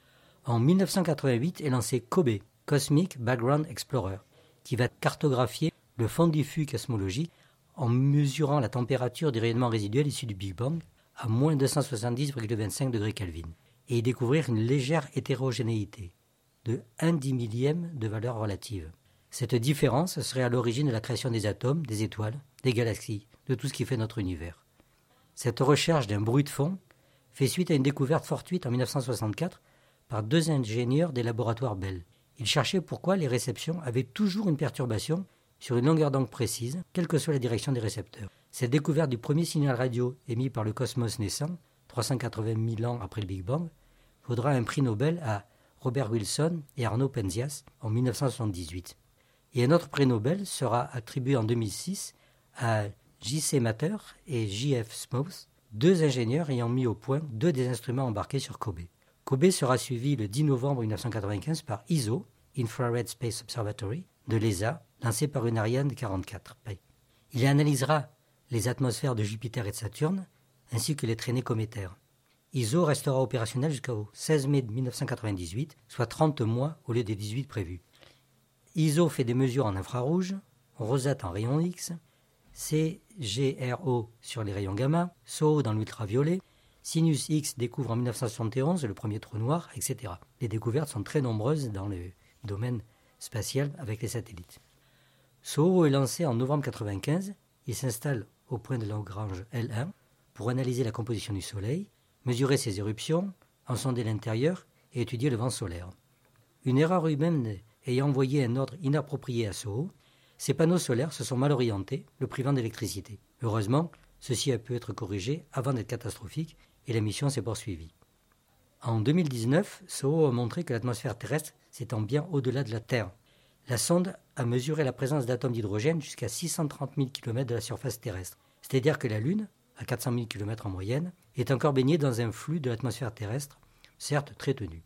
En mille neuf cent quatre-vingt-huit est lancé COBE, Cosmic Background Explorer, qui va cartographier le fond diffus cosmologique en mesurant la température des rayonnements résiduels issus du Big Bang à moins deux cent soixante-dix virgule vingt-cinq degrés Kelvin et y découvrir une légère hétérogénéité de un dix millième de valeur relative. Cette différence serait à l'origine de la création des atomes, des étoiles, des galaxies, de tout ce qui fait notre univers. Cette recherche d'un bruit de fond fait suite à une découverte fortuite en mille neuf cent soixante-quatre par deux ingénieurs des laboratoires Bell. Ils cherchaient pourquoi les réceptions avaient toujours une perturbation sur une longueur d'onde précise, quelle que soit la direction des récepteurs. Cette découverte du premier signal radio émis par le cosmos naissant, trois cent quatre-vingt mille ans après le Big Bang, vaudra un prix Nobel à Robert Wilson et Arno Penzias en mille neuf cent soixante-dix-huit. Et un autre prix Nobel sera attribué en deux mille six à J C Mather et J F Smith, deux ingénieurs ayant mis au point deux des instruments embarqués sur COBE. COBE sera suivi le dix novembre mille neuf cent quatre-vingt-quinze par I S O, Infrared Space Observatory, de l'E S A, lancé par une Ariane quarante-quatre. Il analysera les atmosphères de Jupiter et de Saturne, ainsi que les traînées cométaires. I S O restera opérationnel jusqu'au seize mai mille neuf cent quatre-vingt-dix-huit, soit trente mois au lieu des dix-huit prévus. I S O fait des mesures en infrarouge, Rosat en rayon X, C G R O sur les rayons gamma, S O H O dans l'ultraviolet, Sinus X découvre en mille neuf cent soixante et onze le premier trou noir, et cetera. Les découvertes sont très nombreuses dans le domaine spatial avec les satellites. S O H O est lancé en novembre mille neuf cent quatre-vingt-quinze. Il s'installe au point de Lagrange L un pour analyser la composition du Soleil, mesurer ses éruptions, en sonder l'intérieur et étudier le vent solaire. Une erreur humaine ayant envoyé un ordre inapproprié à S O H O, ces panneaux solaires se sont mal orientés, le privant d'électricité. Heureusement, ceci a pu être corrigé avant d'être catastrophique et la mission s'est poursuivie. En deux mille dix-neuf, S O H O a montré que l'atmosphère terrestre s'étend bien au-delà de la Terre. La sonde a mesuré la présence d'atomes d'hydrogène jusqu'à six cent trente mille kilomètres de la surface terrestre. C'est-à-dire que la Lune, à quatre cent mille kilomètres en moyenne, est encore baignée dans un flux de l'atmosphère terrestre, certes très tenu.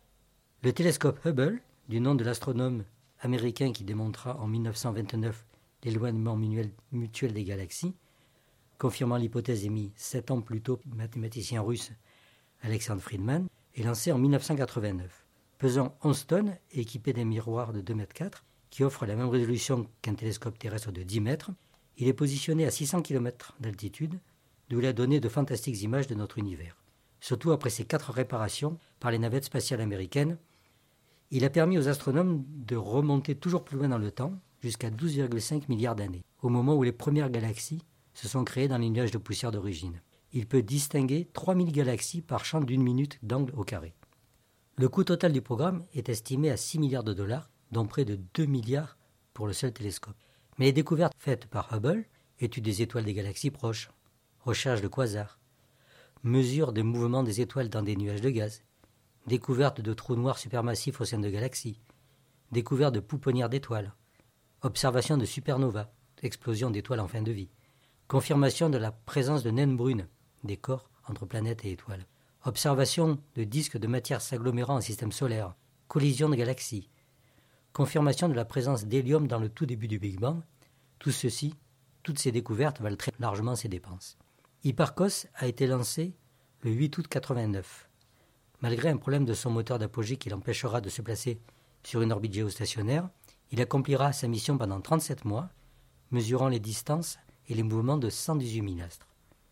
Le télescope Hubble, du nom de l'astronome américain qui démontra en mille neuf cent vingt-neuf l'éloignement mutuel des galaxies, confirmant l'hypothèse émise sept ans plus tôt par le mathématicien russe Alexander Friedman, est lancé en mille neuf cent quatre-vingt-neuf. Pesant onze tonnes et équipé d'un miroir de deux mètres quatre, qui offre la même résolution qu'un télescope terrestre de dix mètres, il est positionné à six cents kilomètres d'altitude, d'où il a donné de fantastiques images de notre univers. Surtout après ses quatre réparations par les navettes spatiales américaines, il a permis aux astronomes de remonter toujours plus loin dans le temps, jusqu'à douze virgule cinq milliards d'années, au moment où les premières galaxies se sont créées dans les nuages de poussière d'origine. Il peut distinguer trois mille galaxies par champ d'une minute d'angle au carré. Le coût total du programme est estimé à six milliards de dollars, dont près de deux milliards pour le seul télescope. Mais les découvertes faites par Hubble, étude des étoiles des galaxies proches, recherche de quasars, mesure des mouvements des étoiles dans des nuages de gaz, découverte de trous noirs supermassifs au sein de galaxies, découverte de pouponnières d'étoiles, observation de supernovas, explosion d'étoiles en fin de vie, confirmation de la présence de naines brunes, des corps entre planètes et étoiles, observation de disques de matière s'agglomérant en système solaire, collision de galaxies, confirmation de la présence d'hélium dans le tout début du Big Bang. Tout ceci, toutes ces découvertes valent très largement ces dépenses. Hipparcos a été lancé le huit août mille neuf cent quatre-vingt-neuf. Malgré un problème de son moteur d'apogée qui l'empêchera de se placer sur une orbite géostationnaire, il accomplira sa mission pendant trente-sept mois, mesurant les distances et les mouvements de cent dix-huit mille astres.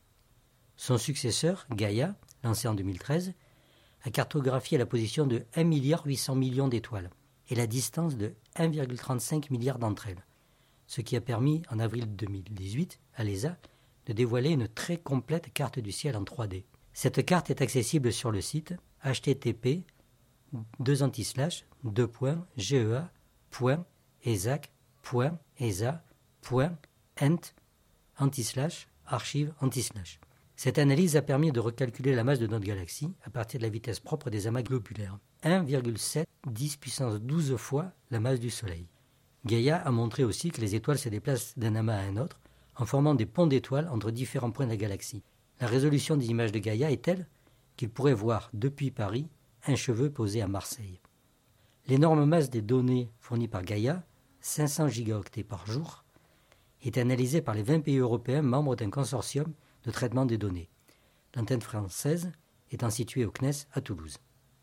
Son successeur, Gaïa, lancé en deux mille treize, a cartographié la position de un milliard huit cents millions d'étoiles et la distance de un virgule trente-cinq milliard d'entre elles, ce qui a permis, en avril deux mille dix-huit, à l'E S A, de dévoiler une très complète carte du ciel en trois D. Cette carte est accessible sur le site h t t p deux anti-slash deux points g e a point esac point e s a point ent anti-slash archive anti-slash. Cette analyse a permis de recalculer la masse de notre galaxie à partir de la vitesse propre des amas globulaires, un virgule sept dix puissance douze fois la masse du Soleil. Gaïa a montré aussi que les étoiles se déplacent d'un amas à un autre en formant des ponts d'étoiles entre différents points de la galaxie. La résolution des images de Gaïa est telle qu'il pourrait voir depuis Paris un cheveu posé à Marseille. L'énorme masse des données fournies par Gaïa, cinq cents gigaoctets par jour, est analysée par les vingt pays européens membres d'un consortium de traitement des données, l'antenne française étant située au C N E S à Toulouse.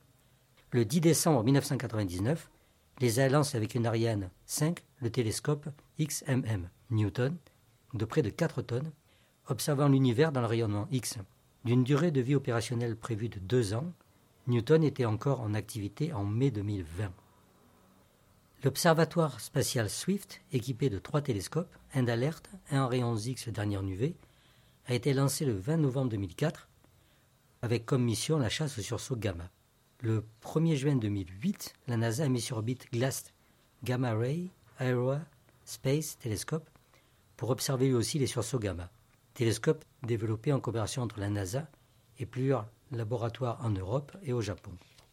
Le dix décembre mille neuf cent quatre-vingt-dix-neuf, l'E S A lance avec une Ariane cinq le télescope X M M Newton de près de quatre tonnes, observant l'univers dans le rayonnement X. D'une durée de vie opérationnelle prévue de deux ans, Newton était encore en activité en mai deux mille vingt. L'observatoire spatial Swift, équipé de trois télescopes, un d'alerte, un en rayons X dernière U V, a été lancé le vingt novembre deux mille quatre avec comme mission la chasse aux sursauts gamma. Le premier juin deux mille huit, la NASA a mis sur orbite GLAST, Gamma Ray Aero Space Telescope, pour observer lui aussi les sursauts gamma. Télescope développé en coopération entre la NASA et plusieurs laboratoires en Europe et au Japon.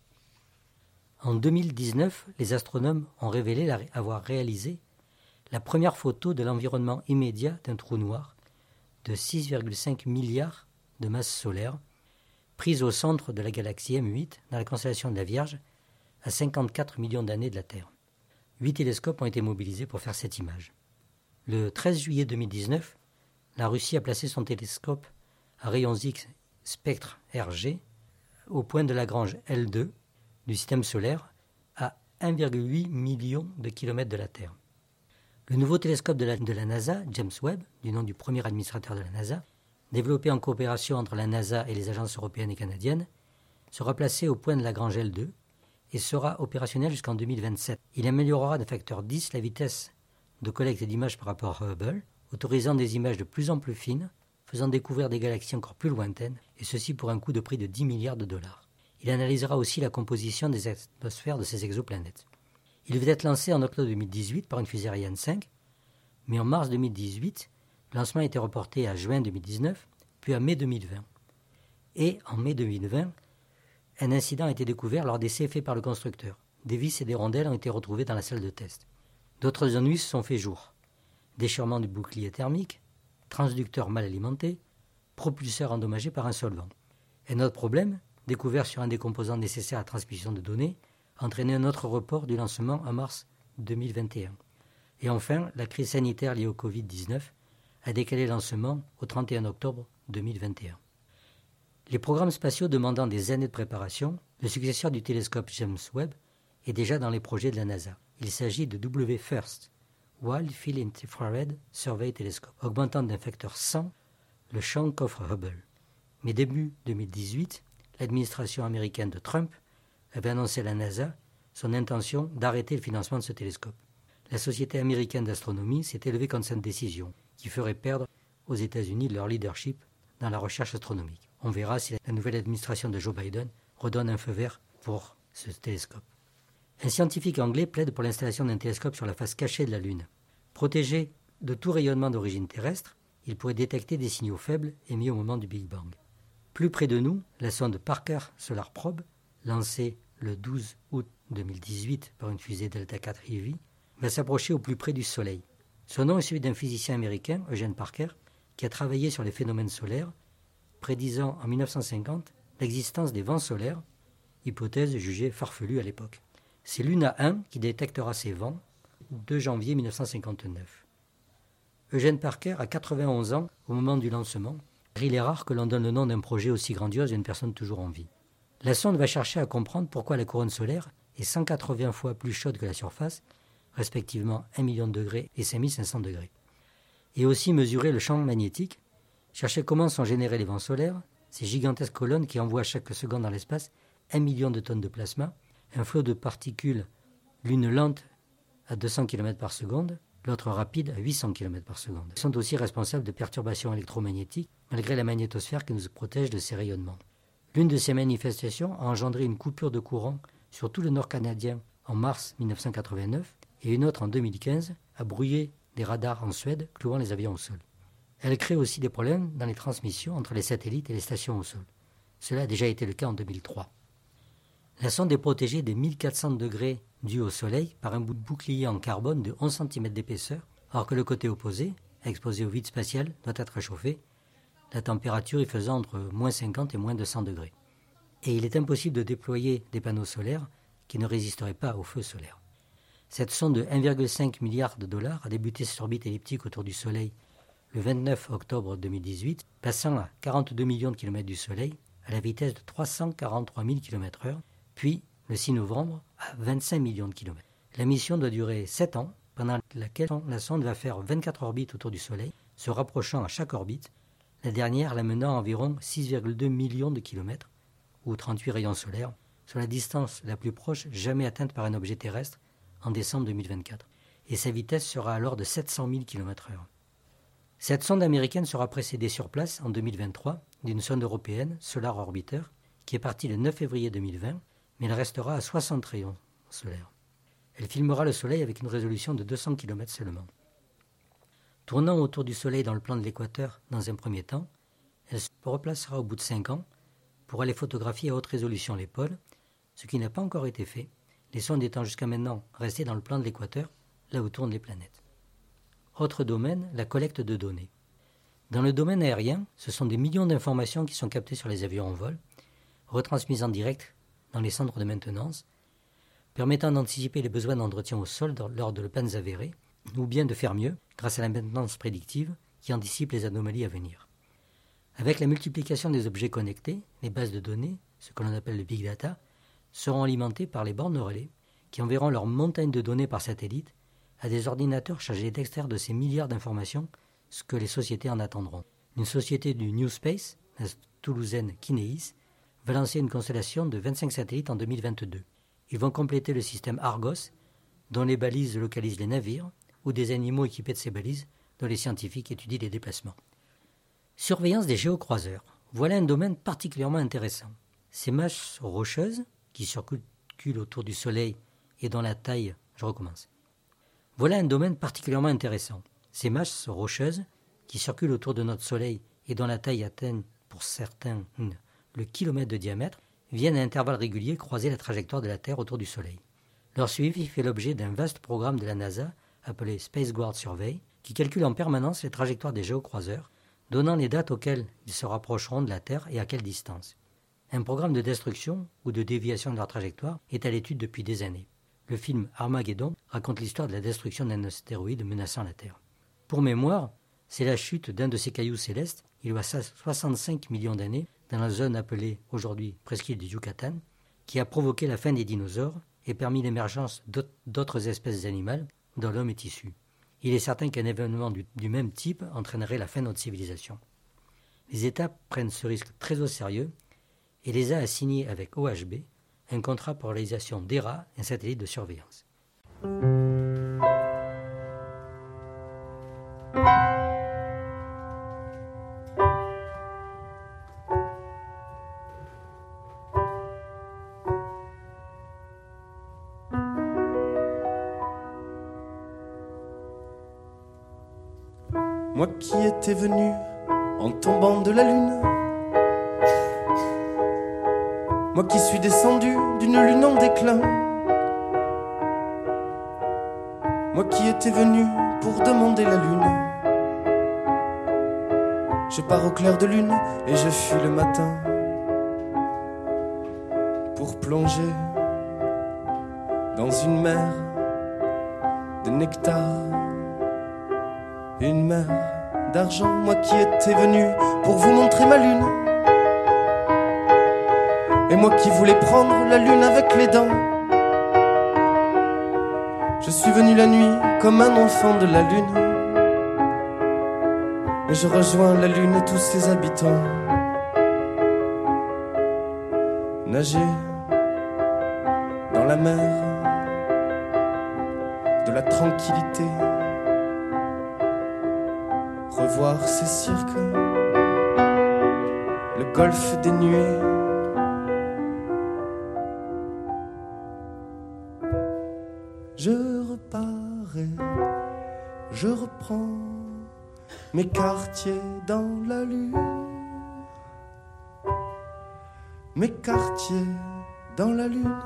En deux mille dix-neuf, les astronomes ont révélé avoir réalisé la première photo de l'environnement immédiat d'un trou noir de six virgule cinq milliards de masse solaire, prise au centre de la galaxie M huit dans la constellation de la Vierge, à cinquante-quatre millions d'années de la Terre. Huit télescopes ont été mobilisés pour faire cette image. Le treize juillet deux mille dix-neuf, la Russie a placé son télescope à rayons X spectre R G au point de Lagrange L deux du système solaire à un virgule huit million de kilomètres de la Terre. Le nouveau télescope de la, de la NASA, James Webb, du nom du premier administrateur de la NASA, développé en coopération entre la NASA et les agences européennes et canadiennes, sera placé au point de Lagrange L deux et sera opérationnel jusqu'en deux mille vingt-sept. Il améliorera de facteur dix la vitesse de collecte d'images par rapport à Hubble, autorisant des images de plus en plus fines, faisant découvrir des galaxies encore plus lointaines, et ceci pour un coût de prix de dix milliards de dollars. Il analysera aussi la composition des atmosphères de ces exoplanètes. Il devait être lancé en octobre deux mille dix-huit par une fusée Ariane cinq, mais en mars deux mille dix-huit, le lancement a été reporté à juin deux mille dix-neuf, puis à mai deux mille vingt. Et en mai deux mille vingt, un incident a été découvert lors d'essais faits par le constructeur. Des vis et des rondelles ont été retrouvées dans la salle de test. D'autres ennuis se sont fait jour. Déchirement du bouclier thermique, transducteur mal alimenté, propulseur endommagé par un solvant. Un autre problème, découvert sur un des composants nécessaires à la transmission de données, a entraîné un autre report du lancement en mars deux mille vingt et un. Et enfin, la crise sanitaire liée au covid dix-neuf a décalé le lancement au trente et un octobre deux mille vingt et un. Les programmes spatiaux demandant des années de préparation, le successeur du télescope James Webb est déjà dans les projets de la NASA. Il s'agit de W FIRST, Wide Field Infrared Survey Telescope, augmentant d'un facteur cent le champ qu'offre Hubble. Mais début deux mille dix-huit, l'administration américaine de Trump avait annoncé à la NASA son intention d'arrêter le financement de ce télescope. La Société américaine d'astronomie s'est élevée contre cette décision, qui ferait perdre aux États-Unis leur leadership dans la recherche astronomique. On verra si la nouvelle administration de Joe Biden redonne un feu vert pour ce télescope. Un scientifique anglais plaide pour l'installation d'un télescope sur la face cachée de la Lune. Protégé de tout rayonnement d'origine terrestre, il pourrait détecter des signaux faibles émis au moment du Big Bang. Plus près de nous, la sonde Parker Solar Probe, lancée le douze août deux mille dix-huit par une fusée Delta quatre Heavy, va s'approcher au plus près du Soleil. Son nom est celui d'un physicien américain, Eugene Parker, qui a travaillé sur les phénomènes solaires, prédisant en mille neuf cent cinquante l'existence des vents solaires, hypothèse jugée farfelue à l'époque. C'est Luna un qui détectera ces vents, deux janvier mille neuf cent cinquante-neuf. Eugene Parker a quatre-vingt-onze ans au moment du lancement, car il est rare que l'on donne le nom d'un projet aussi grandiose à une personne toujours en vie. La sonde va chercher à comprendre pourquoi la couronne solaire est cent quatre-vingts fois plus chaude que la surface, respectivement un million de degrés et cinq mille cinq cents degrés. Et aussi mesurer le champ magnétique, chercher comment sont générés les vents solaires, ces gigantesques colonnes qui envoient chaque seconde dans l'espace un million de tonnes de plasma, un flot de particules, l'une lente à deux cents kilomètres par seconde, l'autre rapide à huit cents kilomètres par seconde. Ils sont aussi responsables de perturbations électromagnétiques, malgré la magnétosphère qui nous protège de ces rayonnements. L'une de ces manifestations a engendré une coupure de courant sur tout le nord canadien en mars mille neuf cent quatre-vingt-neuf, et une autre en deux mille quinze a brouillé des radars en Suède, clouant les avions au sol. Elle crée aussi des problèmes dans les transmissions entre les satellites et les stations au sol. Cela a déjà été le cas en deux mille trois. La sonde est protégée des mille quatre cents degrés dus au Soleil par un bout de bouclier en carbone de onze centimètres d'épaisseur, alors que le côté opposé, exposé au vide spatial, doit être réchauffé, la température y faisant entre moins cinquante et moins deux cents degrés. Et il est impossible de déployer des panneaux solaires qui ne résisteraient pas au feu solaire. Cette sonde de un virgule cinq milliard de dollars a débuté ses orbites elliptiques autour du Soleil le vingt-neuf octobre deux mille dix-huit, passant à quarante-deux millions de kilomètres du Soleil à la vitesse de trois cent quarante-trois mille kilomètres heure, puis le six novembre à vingt-cinq millions de kilomètres. La mission doit durer sept ans, pendant laquelle la sonde va faire vingt-quatre orbites autour du Soleil, se rapprochant à chaque orbite, la dernière la menant à environ six virgule deux millions de kilomètres, ou trente-huit rayons solaires, sur la distance la plus proche jamais atteinte par un objet terrestre en décembre deux mille vingt-quatre, et sa vitesse sera alors de sept cent mille kilomètres heure. Cette sonde américaine sera précédée sur place en deux mille vingt-trois d'une sonde européenne, Solar Orbiter, qui est partie le neuf février deux mille vingt, mais elle restera à soixante rayons solaires. Elle filmera le Soleil avec une résolution de deux cents kilomètres seulement. Tournant autour du Soleil dans le plan de l'équateur dans un premier temps, elle se replacera au bout de cinq ans pour aller photographier à haute résolution les pôles, ce qui n'a pas encore été fait, les sondes étant jusqu'à maintenant restées dans le plan de l'équateur, là où tournent les planètes. Autre domaine, la collecte de données. Dans le domaine aérien, ce sont des millions d'informations qui sont captées sur les avions en vol, retransmises en direct dans les centres de maintenance, permettant d'anticiper les besoins d'entretien au sol lors de pannes avérées, ou bien de faire mieux grâce à la maintenance prédictive qui anticipe les anomalies à venir. Avec la multiplication des objets connectés, les bases de données, ce que l'on appelle le big data, seront alimentées par les bornes relais qui enverront leur montagne de données par satellite à des ordinateurs chargés d'extraire de ces milliards d'informations ce que les sociétés en attendront. Une société du New Space, la toulousaine Kineis, va lancer une constellation de vingt-cinq satellites en deux mille vingt-deux. Ils vont compléter le système Argos, dont les balises localisent les navires, ou des animaux équipés de ces balises, dont les scientifiques étudient les déplacements. Surveillance des géocroiseurs. Voilà un domaine particulièrement intéressant. Ces masses rocheuses, qui circulent autour du Soleil et dont la taille... Je recommence. Voilà un domaine particulièrement intéressant. Ces masses rocheuses, qui circulent autour de notre Soleil et dont la taille atteint, pour certains, le kilomètre de diamètre, viennent à intervalles réguliers croiser la trajectoire de la Terre autour du Soleil. Leur suivi fait l'objet d'un vaste programme de la NASA, appelé Space Guard Survey, qui calcule en permanence les trajectoires des géocroiseurs, donnant les dates auxquelles ils se rapprocheront de la Terre et à quelle distance. Un programme de destruction ou de déviation de leur trajectoire est à l'étude depuis des années. Le film Armageddon raconte l'histoire de la destruction d'un astéroïde menaçant la Terre. Pour mémoire, c'est la chute d'un de ces cailloux célestes, il y a soixante-cinq millions d'années, dans la zone appelée aujourd'hui presqu'île du Yucatan, qui a provoqué la fin des dinosaures et permis l'émergence d'autres espèces animales dont l'homme est issu. Il est certain qu'un événement du, du même type entraînerait la fin de notre civilisation. Les États prennent ce risque très au sérieux et les a assignés avec O H B un contrat pour la réalisation d'E R A, un satellite de surveillance. Moi qui étais venu en tombant de la lune, moi qui suis descendu d'une lune en déclin, moi qui étais venu pour demander la lune. Je pars au clair de lune et je fuis le matin pour plonger dans une mer de nectar, une mer d'argent. Moi qui étais venu pour vous montrer ma lune, et moi qui voulais prendre la lune avec les dents. Je suis venu la nuit comme un enfant de la lune, mais je rejoins la lune et tous ses habitants. Nager dans la mer de la tranquillité, revoir ces cirques, le golfe des nuées. Je reparais, je reprends mes quartiers dans la lune, mes quartiers dans la lune.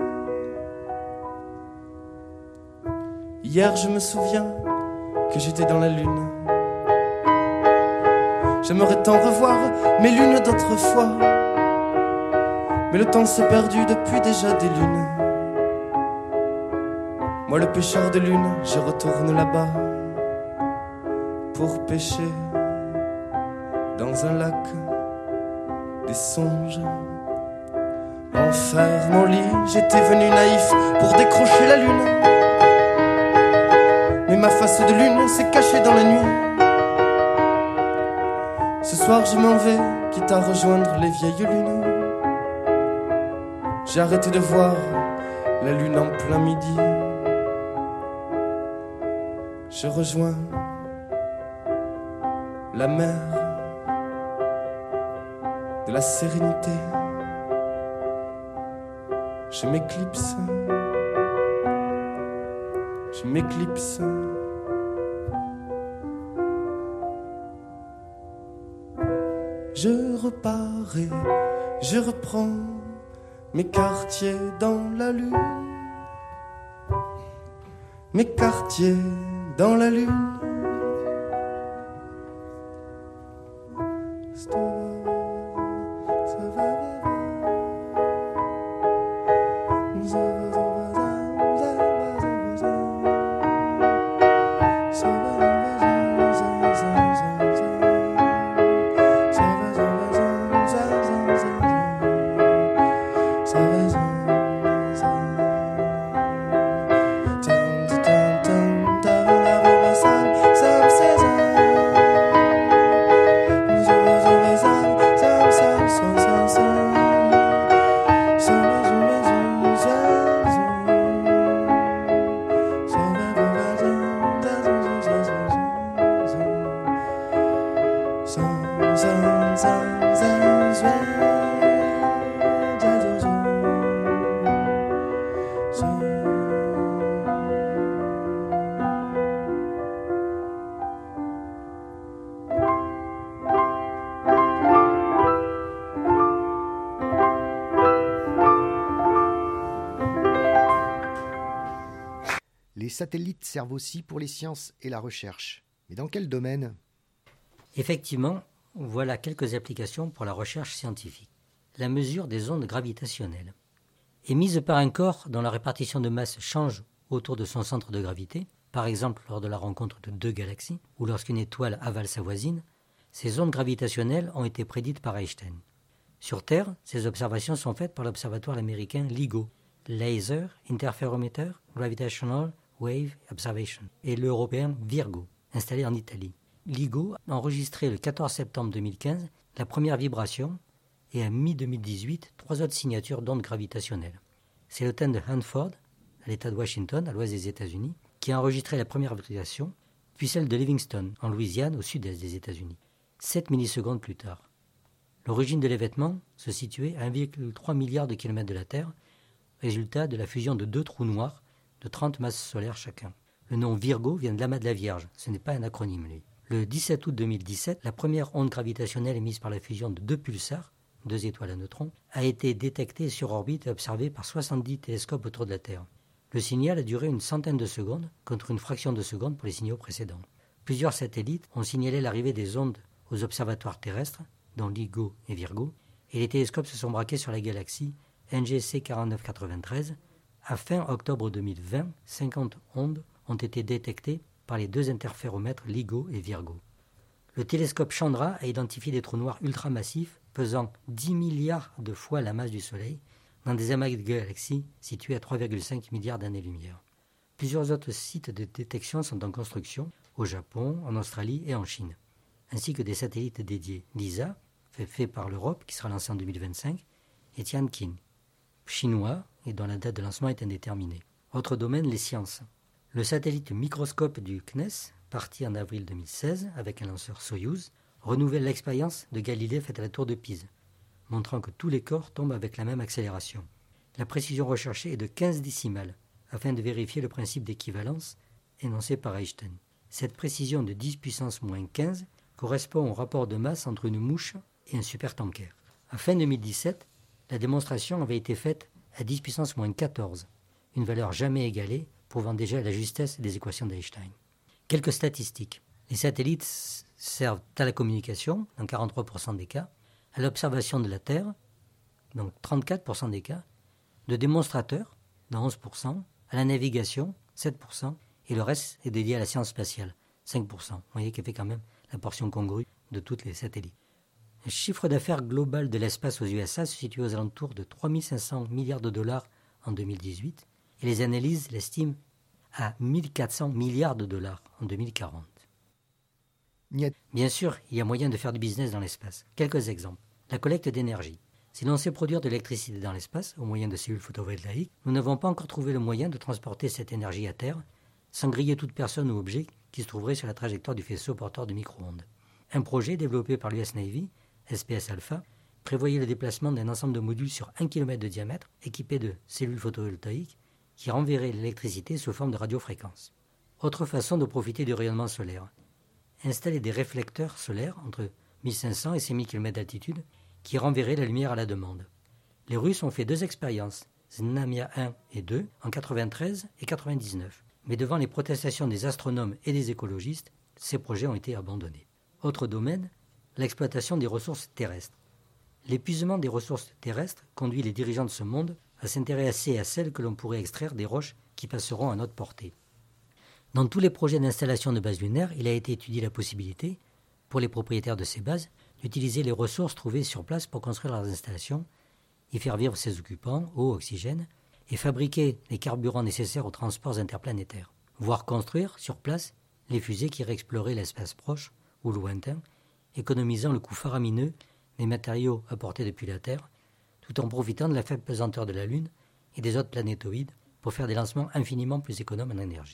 Hier je me souviens que j'étais dans la lune. J'aimerais tant revoir mes lunes d'autrefois, mais le temps s'est perdu depuis déjà des lunes. Moi le pêcheur de lune, je retourne là-bas pour pêcher dans un lac des songes. En faire mon lit, j'étais venu naïf pour décrocher la lune, mais ma face de lune s'est cachée dans la nuit. Ce soir je m'en vais, quitte à rejoindre les vieilles lunes. J'ai arrêté de voir la lune en plein midi. Je rejoins la mer de la sérénité. Je m'éclipse, je m'éclipse. Je reparais, je reprends mes quartiers dans la lune, mes quartiers dans la lune. Les satellites servent aussi pour les sciences et la recherche. Mais dans quel domaine ? Effectivement, voilà quelques applications pour la recherche scientifique. La mesure des ondes gravitationnelles. Émises par un corps dont la répartition de masse change autour de son centre de gravité, par exemple lors de la rencontre de deux galaxies ou lorsqu'une étoile avale sa voisine, ces ondes gravitationnelles ont été prédites par Einstein. Sur Terre, ces observations sont faites par l'observatoire américain LIGO, Laser Interferometer Gravitational Wave Observation, et l'européen Virgo, installé en Italie. LIGO a enregistré le quatorze septembre deux mille quinze la première vibration et à mi-deux mille dix-huit trois autres signatures d'ondes gravitationnelles. C'est le thème de Hanford, à l'État de Washington, à l'ouest des États-Unis, qui a enregistré la première vibration, puis celle de Livingston, en Louisiane, au sud-est des États-Unis, sept millisecondes plus tard. L'origine de l'événement se situait à un virgule trois milliard de kilomètres de la Terre, résultat de la fusion de deux trous noirs de trente masses solaires chacun. Le nom Virgo vient de l'amas de la Vierge, ce n'est pas un acronyme, lui. Le dix-sept août deux mille dix-sept, la première onde gravitationnelle émise par la fusion de deux pulsars, deux étoiles à neutrons, a été détectée sur orbite et observée par soixante-dix télescopes autour de la Terre. Le signal a duré une centaine de secondes, contre une fraction de seconde pour les signaux précédents. Plusieurs satellites ont signalé l'arrivée des ondes aux observatoires terrestres, dont LIGO et Virgo, et les télescopes se sont braqués sur la galaxie N G C quarante-neuf quatre-vingt-treize. À fin octobre deux mille vingt, cinquante ondes ont été détectées par les deux interféromètres LIGO et Virgo. Le télescope Chandra a identifié des trous noirs ultramassifs pesant dix milliards de fois la masse du Soleil dans des amas de galaxies situés à trois virgule cinq milliards d'années-lumière. Plusieurs autres sites de détection sont en construction au Japon, en Australie et en Chine, ainsi que des satellites dédiés. LISA, fait, fait par l'Europe, qui sera lancé en deux mille vingt-cinq, et Tianqin, chinois, et dont la date de lancement est indéterminée. Autre domaine, les sciences. Le satellite microscope du C N E S, parti en avril deux mille seize avec un lanceur Soyouz, renouvelle l'expérience de Galilée faite à la tour de Pise, montrant que tous les corps tombent avec la même accélération. La précision recherchée est de quinze décimales, afin de vérifier le principe d'équivalence énoncé par Einstein. Cette précision de dix puissance moins quinze correspond au rapport de masse entre une mouche et un supertanker. À fin deux mille dix-sept, la démonstration avait été faite à dix puissance moins quatorze, une valeur jamais égalée, prouvant déjà la justesse des équations d'Einstein. Quelques statistiques. Les satellites servent à la communication, dans quarante-trois pour cent des cas, à l'observation de la Terre, donc trente-quatre pour cent des cas, de démonstrateurs, dans onze pour cent, à la navigation, sept pour cent, et le reste est dédié à la science spatiale, cinq pour cent. Vous voyez qu'elle fait quand même la portion congrue de tous les satellites. Le chiffre d'affaires global de l'espace aux U S A se situe aux alentours de trois mille cinq cents milliards de dollars en deux mille dix-huit, et les analyses l'estiment à mille quatre cents milliards de dollars en deux mille quarante. Niet. Bien sûr, il y a moyen de faire du business dans l'espace. Quelques exemples. La collecte d'énergie. Si l'on sait produire de l'électricité dans l'espace, au moyen de cellules photovoltaïques, nous n'avons pas encore trouvé le moyen de transporter cette énergie à terre, sans griller toute personne ou objet qui se trouverait sur la trajectoire du faisceau porteur de micro-ondes. Un projet développé par l'U S Navy, S P S Alpha, prévoyait le déplacement d'un ensemble de modules sur un kilomètre de diamètre, équipés de cellules photovoltaïques, qui renverraient l'électricité sous forme de radiofréquence. Autre façon de profiter du rayonnement solaire. Installer des réflecteurs solaires entre mille cinq cents et cinq mille kilomètres d'altitude qui renverraient la lumière à la demande. Les Russes ont fait deux expériences, Znamia un et deux, en quatre-vingt-treize et quatre-vingt-dix-neuf. Mais devant les protestations des astronomes et des écologistes, ces projets ont été abandonnés. Autre domaine, l'exploitation des ressources terrestres. L'épuisement des ressources terrestres conduit les dirigeants de ce monde à s'intéresser à celles que l'on pourrait extraire des roches qui passeront à notre portée. Dans tous les projets d'installation de bases lunaires, il a été étudié la possibilité, pour les propriétaires de ces bases, d'utiliser les ressources trouvées sur place pour construire leurs installations, y faire vivre ses occupants, eau, oxygène, et fabriquer les carburants nécessaires aux transports interplanétaires, voire construire, sur place, les fusées qui iraient explorer l'espace proche ou lointain, économisant le coût faramineux des matériaux apportés depuis la Terre, tout en profitant de la faible pesanteur de la Lune et des autres planétoïdes pour faire des lancements infiniment plus économes en énergie.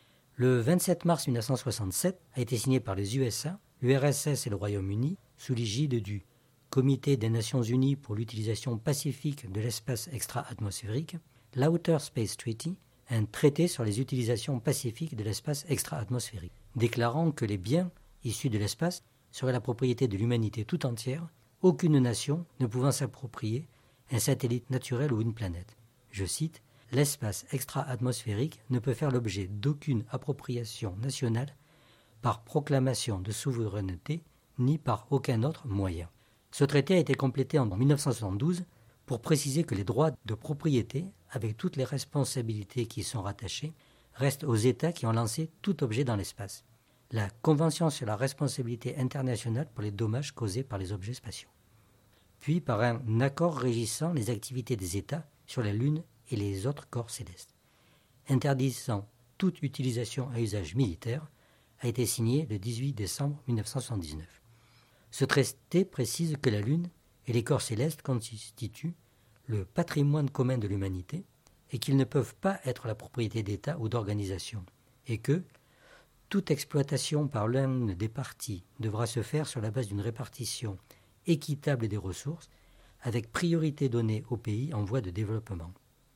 Le vingt-sept mars mille neuf cent soixante-sept a été signé par les U S A, l'U R S S et le Royaume-Uni, sous l'égide du Comité des Nations Unies pour l'utilisation pacifique de l'espace extra-atmosphérique, l'Outer Space Treaty, un traité sur les utilisations pacifiques de l'espace extra-atmosphérique, déclarant que les biens issus de l'espace seraient la propriété de l'humanité tout entière, aucune nation ne pouvant s'approprier un satellite naturel ou une planète. Je cite, « L'espace extra-atmosphérique ne peut faire l'objet d'aucune appropriation nationale par proclamation de souveraineté ni par aucun autre moyen. » Ce traité a été complété en mille neuf cent soixante-douze pour préciser que les droits de propriété, avec toutes les responsabilités qui y sont rattachées, restent aux États qui ont lancé tout objet dans l'espace. La Convention sur la responsabilité internationale pour les dommages causés par les objets spatiaux. Puis par un accord régissant les activités des États sur la Lune et les autres corps célestes, interdisant toute utilisation à usage militaire, a été signé le dix-huit décembre mille neuf cent soixante-dix-neuf. Ce traité précise que la Lune et les corps célestes constituent le patrimoine commun de l'humanité et qu'ils ne peuvent pas être la propriété d'États ou d'organisations, et que toute exploitation par l'une des parties devra se faire sur la base d'une répartition équitable des ressources, avec priorité donnée aux pays en voie de développement.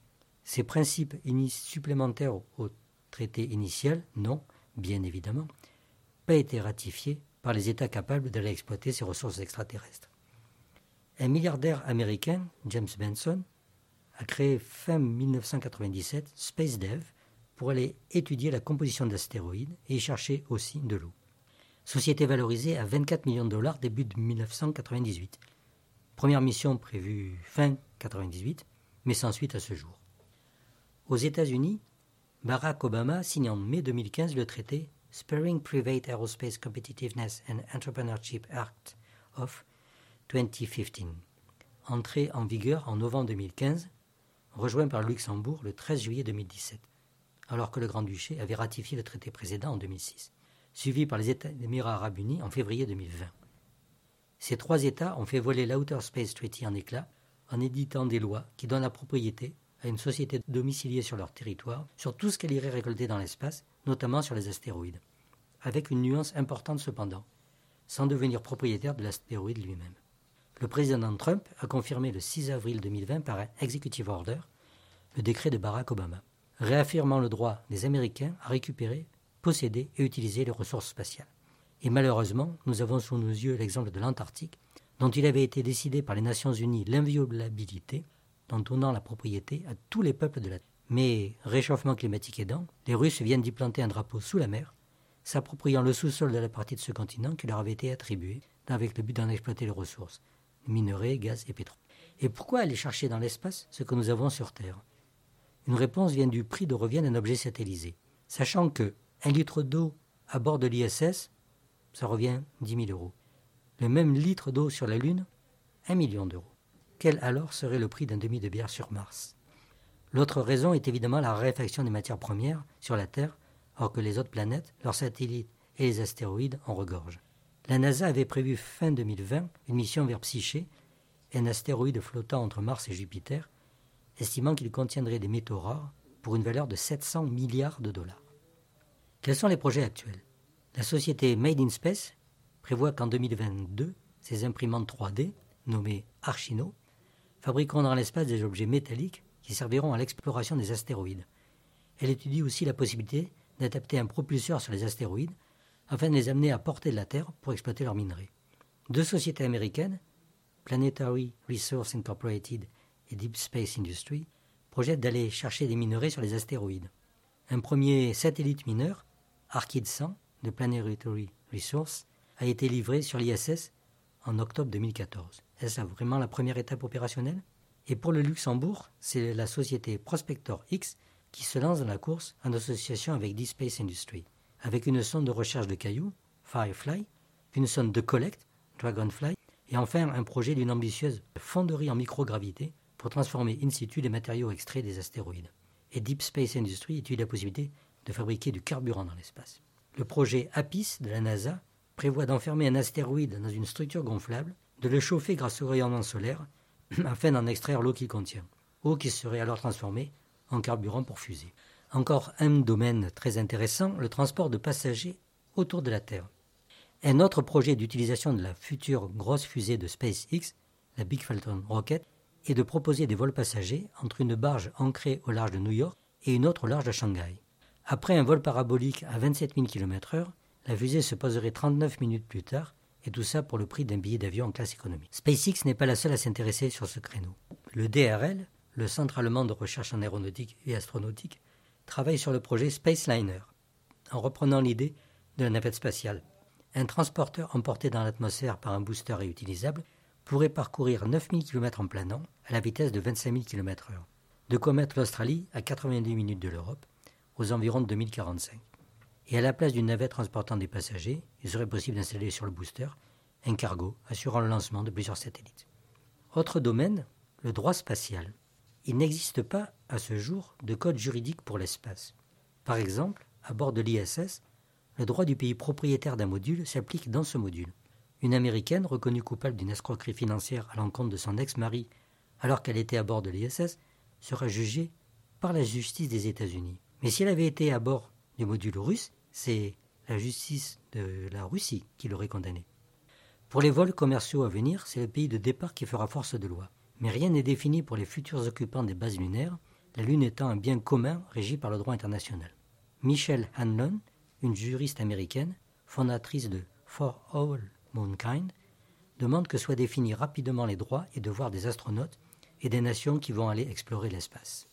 Ces principes supplémentaires au traité initial n'ont, bien évidemment, pas été ratifiée par les États capables d'aller exploiter ces ressources extraterrestres. Un milliardaire américain, James Benson, a créé fin dix-neuf cent quatre-vingt-dix-sept SpaceDev pour aller étudier la composition d'astéroïdes et y chercher aussi de l'eau. Société valorisée à vingt-quatre millions de dollars début de dix-neuf cent quatre-vingt-dix-huit. Première mission prévue fin quatre-vingt-dix-huit, mais sans suite à ce jour. Aux États-Unis, Barack Obama signe en mai deux mille quinze le traité Spurring Private Aerospace Competitiveness and Entrepreneurship Act of deux mille quinze, entré en vigueur en novembre deux mille quinze, rejoint par le Luxembourg le treize juillet deux mille dix-sept, alors que le Grand-Duché avait ratifié le traité précédent en deux mille six, suivi par les Émirats arabes unis en février deux mille vingt. Ces trois États ont fait voler l'Outer Space Treaty en éclats en éditant des lois qui donnent la propriété à une société domiciliée sur leur territoire sur tout ce qu'elle irait récolter dans l'espace, notamment sur les astéroïdes, avec une nuance importante cependant, sans devenir propriétaire de l'astéroïde lui-même. Le président Trump a confirmé le six avril deux mille vingt par un executive order le décret de Barack Obama, réaffirmant le droit des Américains à récupérer, posséder et utiliser les ressources spatiales. Et malheureusement, nous avons sous nos yeux l'exemple de l'Antarctique, dont il avait été décidé par les Nations Unies l'inviolabilité, en donnant la propriété à tous les peuples de la Terre. Mais, réchauffement climatique aidant, les Russes viennent d'y planter un drapeau sous la mer, s'appropriant le sous-sol de la partie de ce continent qui leur avait été attribuée, avec le but d'en exploiter les ressources, minerais, gaz et pétrole. Et pourquoi aller chercher dans l'espace ce que nous avons sur Terre? Une réponse vient du prix de revient d'un objet satellisé. Sachant que un litre d'eau à bord de l'I S S, ça revient dix mille euros. Le même litre d'eau sur la Lune, un million d'euros. Quel alors serait le prix d'un demi de bière sur Mars? L'autre raison est évidemment la raréfaction des matières premières sur la Terre, alors que les autres planètes, leurs satellites et les astéroïdes en regorgent. La NASA avait prévu fin deux mille vingt une mission vers Psyché, un astéroïde flottant entre Mars et Jupiter, estimant qu'il contiendrait des métaux rares pour une valeur de sept cents milliards de dollars. Quels sont les projets actuels? La société Made in Space prévoit qu'en deux mille vingt-deux, ses imprimantes trois D, nommées Archino, fabriqueront dans l'espace des objets métalliques qui serviront à l'exploration des astéroïdes. Elle étudie aussi la possibilité d'adapter un propulseur sur les astéroïdes afin de les amener à portée de la Terre pour exploiter leurs minerais. Deux sociétés américaines, Planetary Resources Incorporated et Deep Space Industries, projettent d'aller chercher des minerais sur les astéroïdes. Un premier satellite mineur, Arkid cent, de Planetary Resources, a été livré sur l'I S S en octobre deux mille quatorze. Est-ce vraiment la première étape opérationnelle? Et pour le Luxembourg, c'est la société Prospector X qui se lance dans la course en association avec Deep Space Industries, avec une sonde de recherche de cailloux, Firefly, une sonde de collecte, Dragonfly, et enfin un projet d'une ambitieuse fonderie en microgravité pour transformer in situ les matériaux extraits des astéroïdes. Et Deep Space Industries étudie la possibilité de fabriquer du carburant dans l'espace. Le projet APIS de la NASA prévoit d'enfermer un astéroïde dans une structure gonflable, de le chauffer grâce au rayonnement solaire, afin d'en extraire l'eau qu'il contient, eau qui serait alors transformée en carburant pour fusée. Encore un domaine très intéressant, le transport de passagers autour de la Terre. Un autre projet d'utilisation de la future grosse fusée de SpaceX, la Big Falcon Rocket, est de proposer des vols passagers entre une barge ancrée au large de New York et une autre au large de Shanghai. Après un vol parabolique à vingt-sept mille kilomètres heure, la fusée se poserait trente-neuf minutes plus tard, et tout ça pour le prix d'un billet d'avion en classe économique. SpaceX n'est pas la seule à s'intéresser sur ce créneau. Le D R L, le Centre allemand de recherche en aéronautique et astronautique, travaille sur le projet Spaceliner, en reprenant l'idée de la navette spatiale. Un transporteur emporté dans l'atmosphère par un booster réutilisable pourrait parcourir neuf mille kilomètres en planant à la vitesse de vingt-cinq mille kilomètres heure, de quoi mettre l'Australie à quatre-vingt-dix minutes de l'Europe, aux environs de deux mille quarante-cinq. Et à la place d'une navette transportant des passagers, il serait possible d'installer sur le booster un cargo assurant le lancement de plusieurs satellites. Autre domaine, le droit spatial. Il n'existe pas, à ce jour, de code juridique pour l'espace. Par exemple, à bord de l'I S S, le droit du pays propriétaire d'un module s'applique dans ce module. Une Américaine reconnue coupable d'une escroquerie financière à l'encontre de son ex-mari alors qu'elle était à bord de l'I S S sera jugée par la justice des États-Unis. Mais si elle avait été à bord du module russe, c'est la justice de la Russie qui l'aurait condamnée. Pour les vols commerciaux à venir, c'est le pays de départ qui fera force de loi. Mais rien n'est défini pour les futurs occupants des bases lunaires, la Lune étant un bien commun régi par le droit international. Michelle Hanlon, une juriste américaine, fondatrice de For All Mankind, demande que soient définis rapidement les droits et devoirs des astronautes et des nations qui vont aller explorer l'espace.